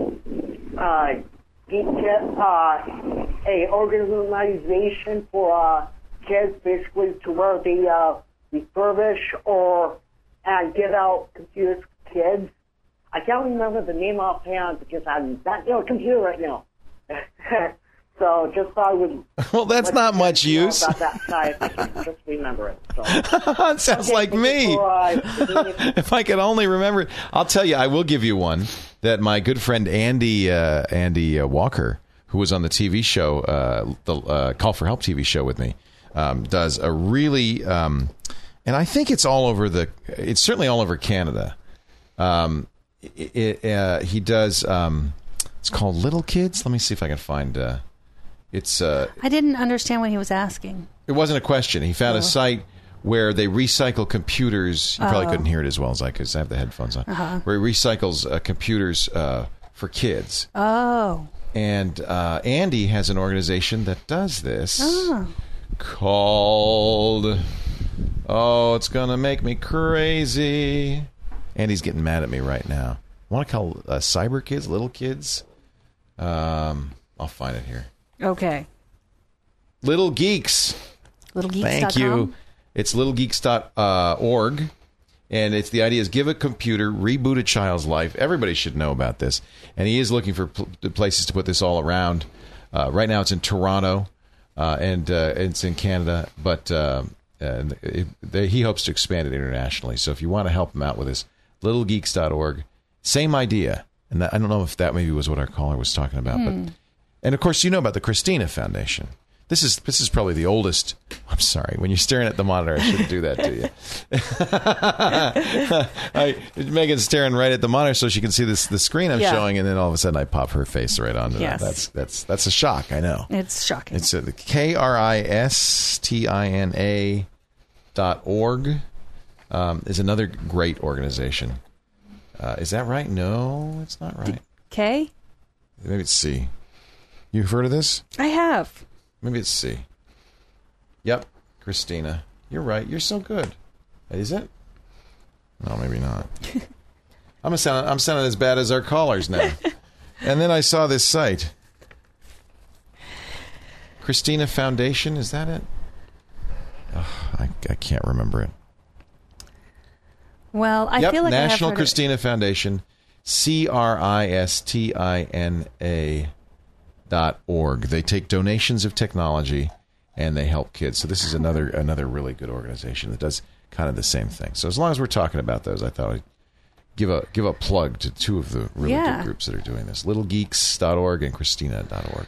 a organization for kids, basically to where they refurbish and give out computers to kids. I can't remember the name offhand because I'm not near a computer right now. So just thought I would. Well, that's not much use. About that side, I can just remember it. So. It sounds like me. If I could only remember it. I'll tell you, I will give you one that my good friend Andy Walker, who was on the TV show, the Call for Help TV show with me, does a really, and I think it's all over it's certainly all over Canada. He does. It's called Little Kids. Let me see if I can find. I didn't understand what he was asking. It wasn't a question. He found a site where they recycle computers. You probably couldn't hear it as well as I could. I have the headphones on. Where he recycles computers for kids. Oh. And Andy has an organization that does this called. Oh, it's gonna make me crazy. Andy's getting mad at me right now. I want to call Cyber Kids, Little Kids. I'll find it here. Okay. Little Geeks. LittleGeeks.com? Thank you. It's littlegeeks.org. And the idea is give a computer, reboot a child's life. Everybody should know about this. And he is looking for places to put this all around. Right now it's in Toronto, and it's in Canada. But he hopes to expand it internationally. So if you want to help him out with this, littlegeeks.org. Same idea. And I don't know if that maybe was what our caller was talking about. But and, of course, you know about the Christina Foundation. This is probably the oldest. I'm sorry. When you're staring at the monitor, I shouldn't do that to you. Megan's staring right at the monitor so she can see the screen I'm showing, and then all of a sudden I pop her face right onto that. That's a shock, I know. It's shocking. It's the KRISTINA.org is another great organization. Is that right? No, it's not right. K? Maybe it's C. You've heard of this? I have. Maybe it's C. Yep, Christina. You're right. You're so good. Is it? No, maybe not. I'm sounding as bad as our callers now. And then I saw this site. Christina Foundation, is that it? I can't remember it. Well, I feel like National I have heard Christina Foundation, CRISTINA.org. They take donations of technology and they help kids. So this is another really good organization that does kind of the same thing. So as long as we're talking about those, I thought I'd give a plug to two of the really good groups that are doing this: littlegeeks.org and Christina.org.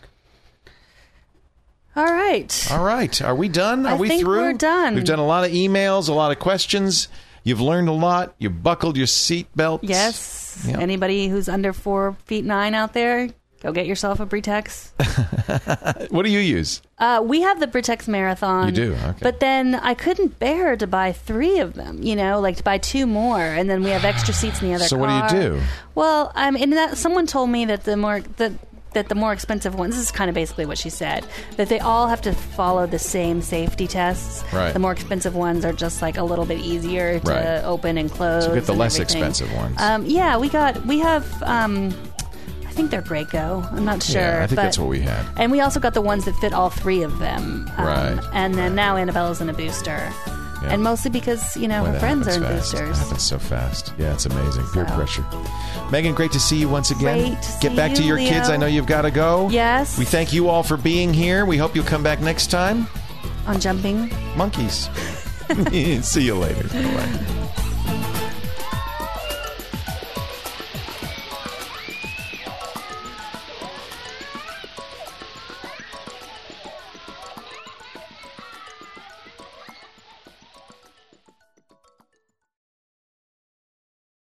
All right. Are we done? Are we through? We're done. We've done a lot of emails, a lot of questions. You've learned a lot. You buckled your seatbelt. Yes. Yep. Anybody who's under 4'9" out there, go get yourself a Britex. What do you use? We have the Britex Marathon. You do? Okay. But then I couldn't bear to buy 3 of them, like to buy 2 more, and then we have extra seats in the other car. So what do you do? Well, someone told me that the that the more expensive ones, this is kind of basically what she said, that they all have to follow the same safety tests. Right. The more expensive ones are just like a little bit easier to open and close. So get the less everything. expensive ones. Yeah, we have. I think they're Graco. I'm not sure. Yeah, I think that's what we had. And we also got the ones that fit all three of them. Right. And then now Annabella's in a booster. Yeah. And mostly because, her friends are in boosters. It happens so fast. Yeah, it's amazing. Peer pressure. Megan, great to see you once again. Get back to your Leo. kids. I know you've got to go. Yes. We thank you all for being here. We hope you'll come back next time. On Jumping Monkeys. See you later. Bye-bye.